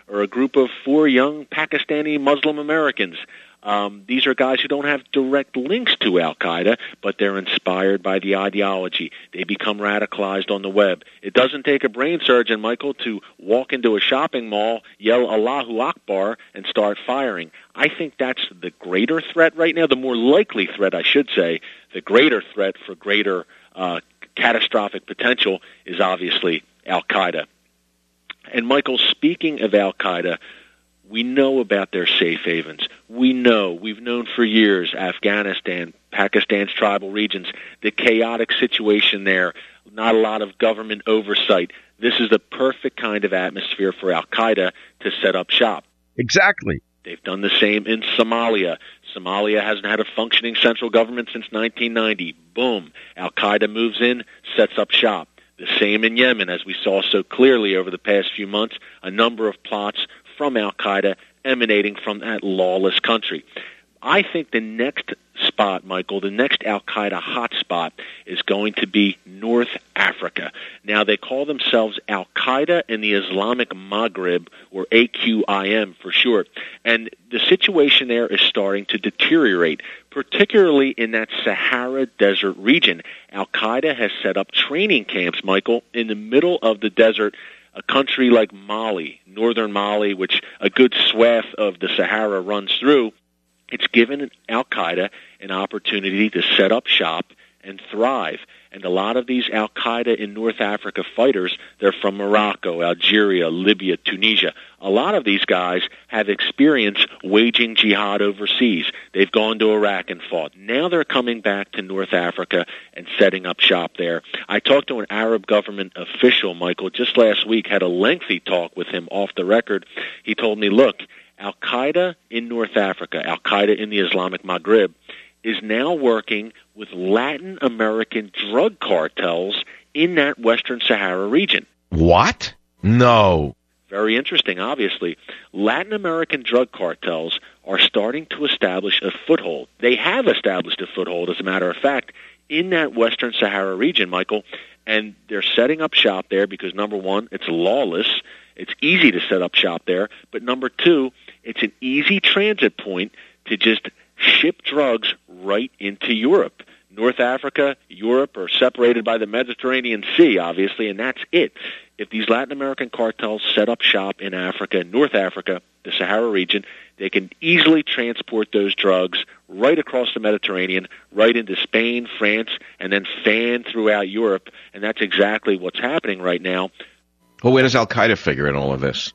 or a group of four young Pakistani Muslim Americans. Um, these are guys who don't have direct links to Al-Qaeda, but they're inspired by the ideology. They become radicalized on the web. It doesn't take a brain surgeon, Michael, to walk into a shopping mall, yell Allahu Akbar, and start firing. I think that's the greater threat right now, the more likely threat, I should say. The greater threat for greater uh, catastrophic potential is obviously Al-Qaeda. And, Michael, speaking of Al-Qaeda, we know about their safe havens. We know, we've known for years, Afghanistan, Pakistan's tribal regions, the chaotic situation there, not a lot of government oversight. This is the perfect kind of atmosphere for Al-Qaeda to set up shop. Exactly. They've done the same in Somalia. Somalia hasn't had a functioning central government since nineteen ninety. Boom. Al-Qaeda moves in, sets up shop. The same in Yemen, as we saw so clearly over the past few months, a number of plots from Al-Qaeda emanating from that lawless country. I think the next spot, Michael, the next Al-Qaeda hotspot is going to be North Africa. Now, they call themselves Al-Qaeda in the Islamic Maghreb, or A Q I M for short. And the situation there is starting to deteriorate, particularly in that Sahara Desert region. Al-Qaeda has set up training camps, Michael, in the middle of the desert. A country like Mali, northern Mali, which a good swath of the Sahara runs through, it's given Al-Qaeda an opportunity to set up shop and thrive. And a lot of these Al-Qaeda in North Africa fighters, they're from Morocco, Algeria, Libya, Tunisia. A lot of these guys have experience waging jihad overseas. They've gone to Iraq and fought. Now they're coming back to North Africa and setting up shop there. I talked to an Arab government official, Michael, just last week, had a lengthy talk with him off the record. He told me, look, Al-Qaeda in North Africa, Al-Qaeda in the Islamic Maghreb, is now working with Latin American drug cartels in that Western Sahara region. What? No. Very interesting, obviously. Latin American drug cartels are starting to establish a foothold. They have established a foothold, as a matter of fact, in that Western Sahara region, Michael, and they're setting up shop there because, number one, it's lawless. It's easy to set up shop there. But number two, it's an easy transit point to just ship drugs right into Europe. North Africa, Europe are separated by the Mediterranean Sea, obviously, and that's it. If these Latin American cartels set up shop in Africa, North Africa, the Sahara region, they can easily transport those drugs right across the Mediterranean, right into Spain, France, and then fan throughout Europe, and that's exactly what's happening right now. Well, where does Al-Qaeda figure in all of this?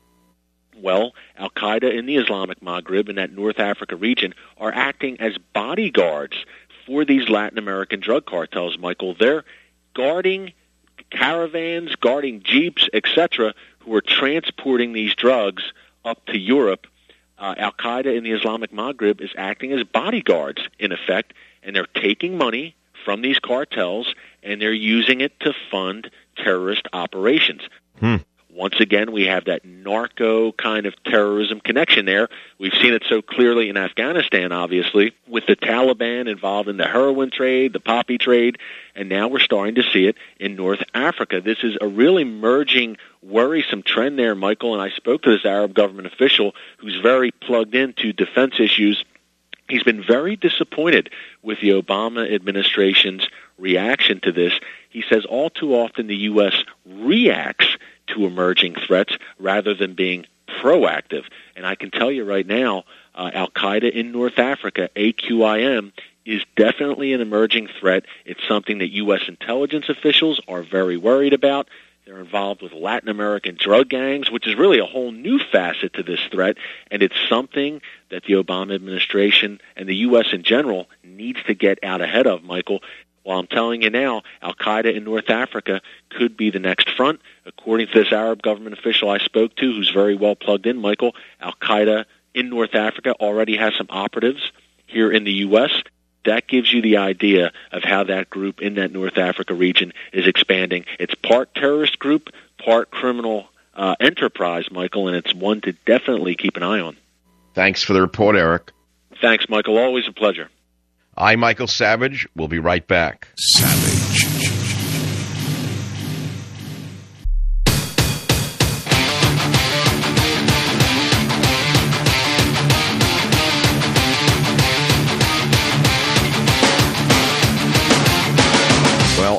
Well, Al-Qaeda in the Islamic Maghreb, in that North Africa region, are acting as bodyguards for these Latin American drug cartels, Michael. They're guarding caravans, guarding jeeps, et cetera, who are transporting these drugs up to Europe. Uh, Al-Qaeda in the Islamic Maghreb is acting as bodyguards, in effect, and they're taking money from these cartels, and they're using it to fund terrorist operations. Hmm. Once again, we have that narco kind of terrorism connection there. We've seen it so clearly in Afghanistan, obviously, with the Taliban involved in the heroin trade, the poppy trade, and now we're starting to see it in North Africa. This is a really merging, worrisome trend there, Michael, and I spoke to this Arab government official who's very plugged into defense issues. He's been very disappointed with the Obama administration's reaction to this. He says all too often the U S reacts to emerging threats rather than being proactive. And I can tell you right now, uh, Al-Qaeda in North Africa, A Q I M, is definitely an emerging threat. It's something that U S intelligence officials are very worried about. They're involved with Latin American drug gangs, which is really a whole new facet to this threat, and it's something that the Obama administration and the U S in general needs to get out ahead of, Michael. Well, I'm telling you now, Al-Qaeda in North Africa could be the next front. According to this Arab government official I spoke to, who's very well plugged in, Michael, Al-Qaeda in North Africa already has some operatives here in the U S. That gives you the idea of how that group in that North Africa region is expanding. It's part terrorist group, part criminal uh, enterprise, Michael, and it's one to definitely keep an eye on. Thanks for the report, Eric. Thanks, Michael. Always a pleasure. I'm Michael Savage. We'll be right back. Savage.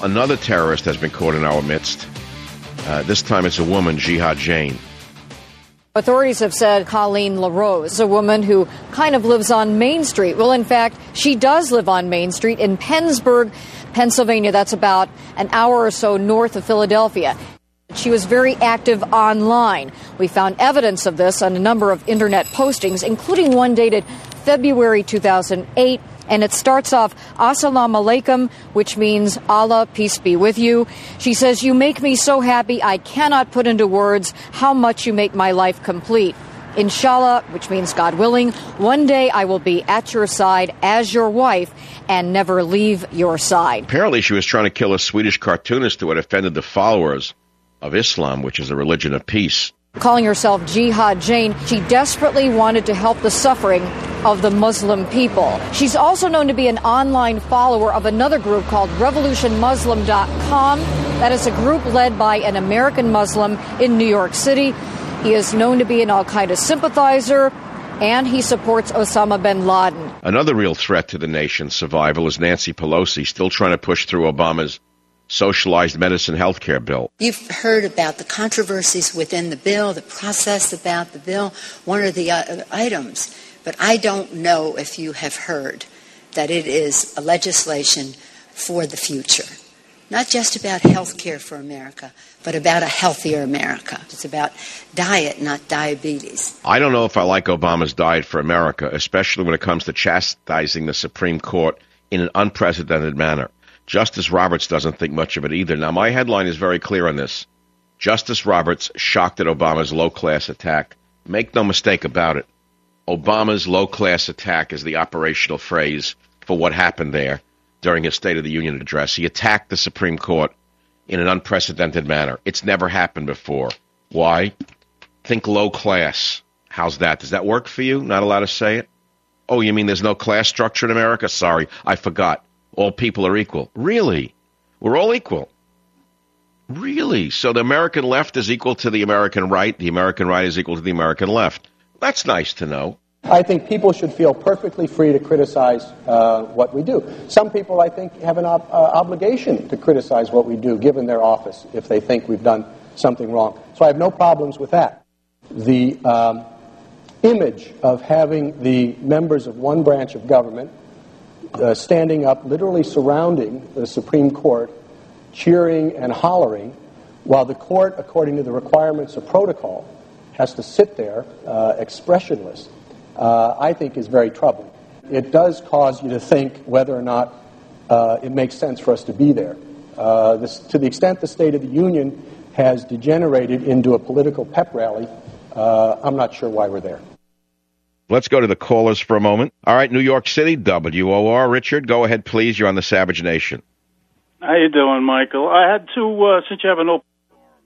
another terrorist has been caught in our midst. Uh, this time it's a woman, Jihad Jain. Authorities have said Colleen LaRose is a woman who kind of lives on Main Street. Well, in fact, she does live on Main Street in Pennsburg, Pennsylvania. That's about an hour or so north of Philadelphia. She was very active online. We found evidence of this on a number of Internet postings, including one dated February two thousand eight. And it starts off, Assalamu alaikum, which means Allah, peace be with you. She says, you make me so happy, I cannot put into words how much you make my life complete. Inshallah, which means God willing, one day I will be at your side as your wife and never leave your side. Apparently she was trying to kill a Swedish cartoonist who had offended the followers of Islam, which is a religion of peace. Calling herself Jihad Jain, she desperately wanted to help the suffering of the Muslim people. She's also known to be an online follower of another group called revolution muslim dot com. That is a group led by an American Muslim in New York City. He is known to be an al-Qaeda sympathizer, and he supports Osama bin Laden. Another real threat to the nation's survival is Nancy Pelosi, still trying to push through Obama's socialized medicine health care bill. You've heard about the controversies within the bill, the process about the bill, one of the uh, items. But I don't know if you have heard that it is a legislation for the future. Not just about health care for America, but about a healthier America. It's about diet, not diabetes. I don't know if I like Obama's Diet for America, especially when it comes to chastising the Supreme Court in an unprecedented manner. Justice Roberts doesn't think much of it either. Now, my headline is very clear on this. Justice Roberts shocked at Obama's low-class attack. Make no mistake about it. Obama's low-class attack is the operational phrase for what happened there during his State of the Union address. He attacked the Supreme Court in an unprecedented manner. It's never happened before. Why? Think low class. How's that? Does that work for you? Not allowed to say it? Oh, you mean there's no class structure in America? Sorry, I forgot. All people are equal. Really? We're all equal. Really? So the American left is equal to the American right. The American right is equal to the American left. That's nice to know. I think people should feel perfectly free to criticize uh, what we do. Some people, I think, have an ob- uh, obligation to criticize what we do, given their office, if they think we've done something wrong. So I have no problems with that. The um, image of having the members of one branch of government uh, standing up, literally surrounding the Supreme Court, cheering and hollering, while the court, according to the requirements of protocol, has to sit there uh, expressionless, uh, I think is very troubling. It does cause you to think whether or not uh, it makes sense for us to be there. Uh, this, to the extent the State of the Union has degenerated into a political pep rally, uh, I'm not sure why we're there. Let's go to the callers for a moment. All right, New York City, W O R. Richard, go ahead, please. You're on the Savage Nation. How you doing, Michael? I had two, uh, since you have an open,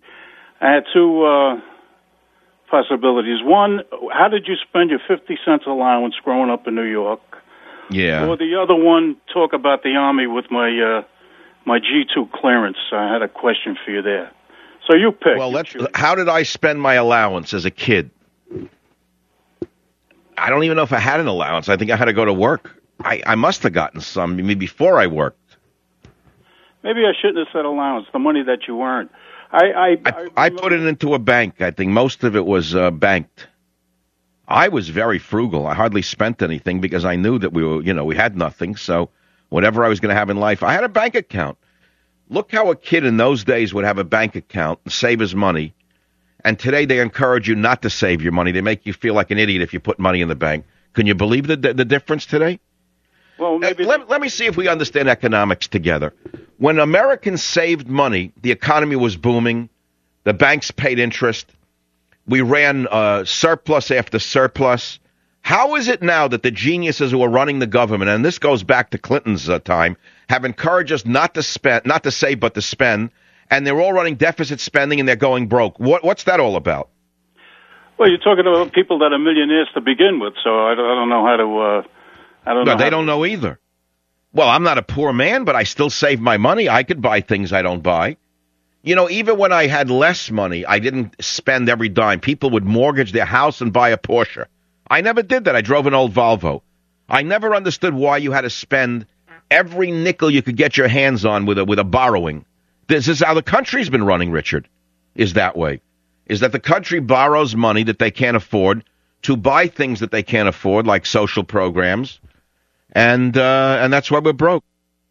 I had two uh, possibilities. One, how did you spend your fifty cents allowance growing up in New York? Yeah. Or the other one, talk about the Army with my uh, my G two clearance. I had a question for you there. So you pick. Well, let's, how did I spend my allowance as a kid? I don't even know if I had an allowance. I think I had to go to work. I, I must have gotten some maybe before I worked. Maybe I shouldn't have said allowance, the money that you earned. I I, I, I, I put it into a bank. I think most of it was uh, banked. I was very frugal. I hardly spent anything because I knew that we were, you know, we had nothing. So whatever I was going to have in life, I had a bank account. Look how a kid in those days would have a bank account and save his money. And today they encourage you not to save your money. They make you feel like an idiot if you put money in the bank. Can you believe the the difference today? Well, maybe uh, let, let me see if we understand economics together. When Americans saved money, the economy was booming. The banks paid interest. We ran uh, surplus after surplus. How is it now that the geniuses who are running the government, and this goes back to Clinton's uh, time, have encouraged us not to spend, not to save, but to spend, and they're all running deficit spending and they're going broke? What, what's that all about? Well, you're talking about people that are millionaires to begin with, so I don't, I don't know how to. Uh, I don't no, know. they how don't to... know either. Well, I'm not a poor man, but I still save my money. I could buy things I don't buy. You know, even when I had less money, I didn't spend every dime. People would mortgage their house and buy a Porsche. I never did that. I drove an old Volvo. I never understood why you had to spend every nickel you could get your hands on with a, with a borrowing. This is how the country's been running, Richard, is that way. Is that the country borrows money that they can't afford to buy things that they can't afford, like social programs, and uh, and that's why we're broke.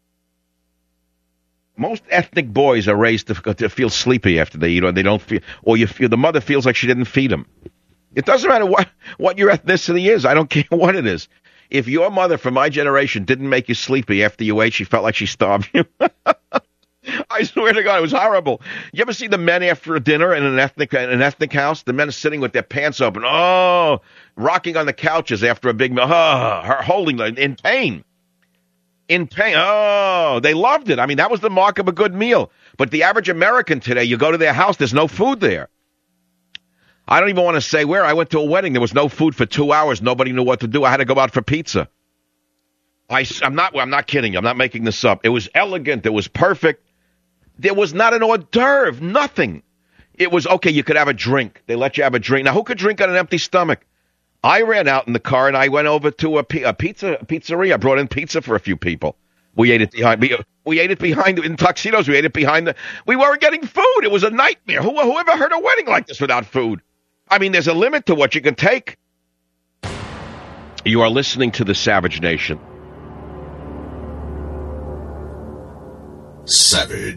Most ethnic boys are raised to, to feel sleepy after they eat, or they don't feel, or you feel the mother feels like she didn't feed them. It doesn't matter what, what your ethnicity is. I don't care what it is. If your mother from my generation didn't make you sleepy after you ate, she felt like she starved you. I swear to God, it was horrible. You ever see the men after a dinner in an ethnic in an ethnic house? The men are sitting with their pants open, oh, rocking on the couches after a big meal, oh, her holding in pain. In pain. Oh, they loved it. I mean, that was the mark of a good meal. But the average American today, you go to their house, there's no food there. I don't even want to say where. I went to a wedding. There was no food for two hours. Nobody knew what to do. I had to go out for pizza. I, I'm not, I'm not kidding. I'm not making this up. It was elegant. It was perfect. There was not an hors d'oeuvre, nothing. It was, okay, you could have a drink. They let you have a drink. Now, who could drink on an empty stomach? I ran out in the car, and I went over to a, a pizza a pizzeria. I brought in pizza for a few people. We ate it behind we, we ate it behind in tuxedos. We ate it behind the. We weren't getting food. It was a nightmare. Who who ever heard a wedding like this without food? I mean, there's a limit to what you can take. You are listening to the Savage Nation. Savage.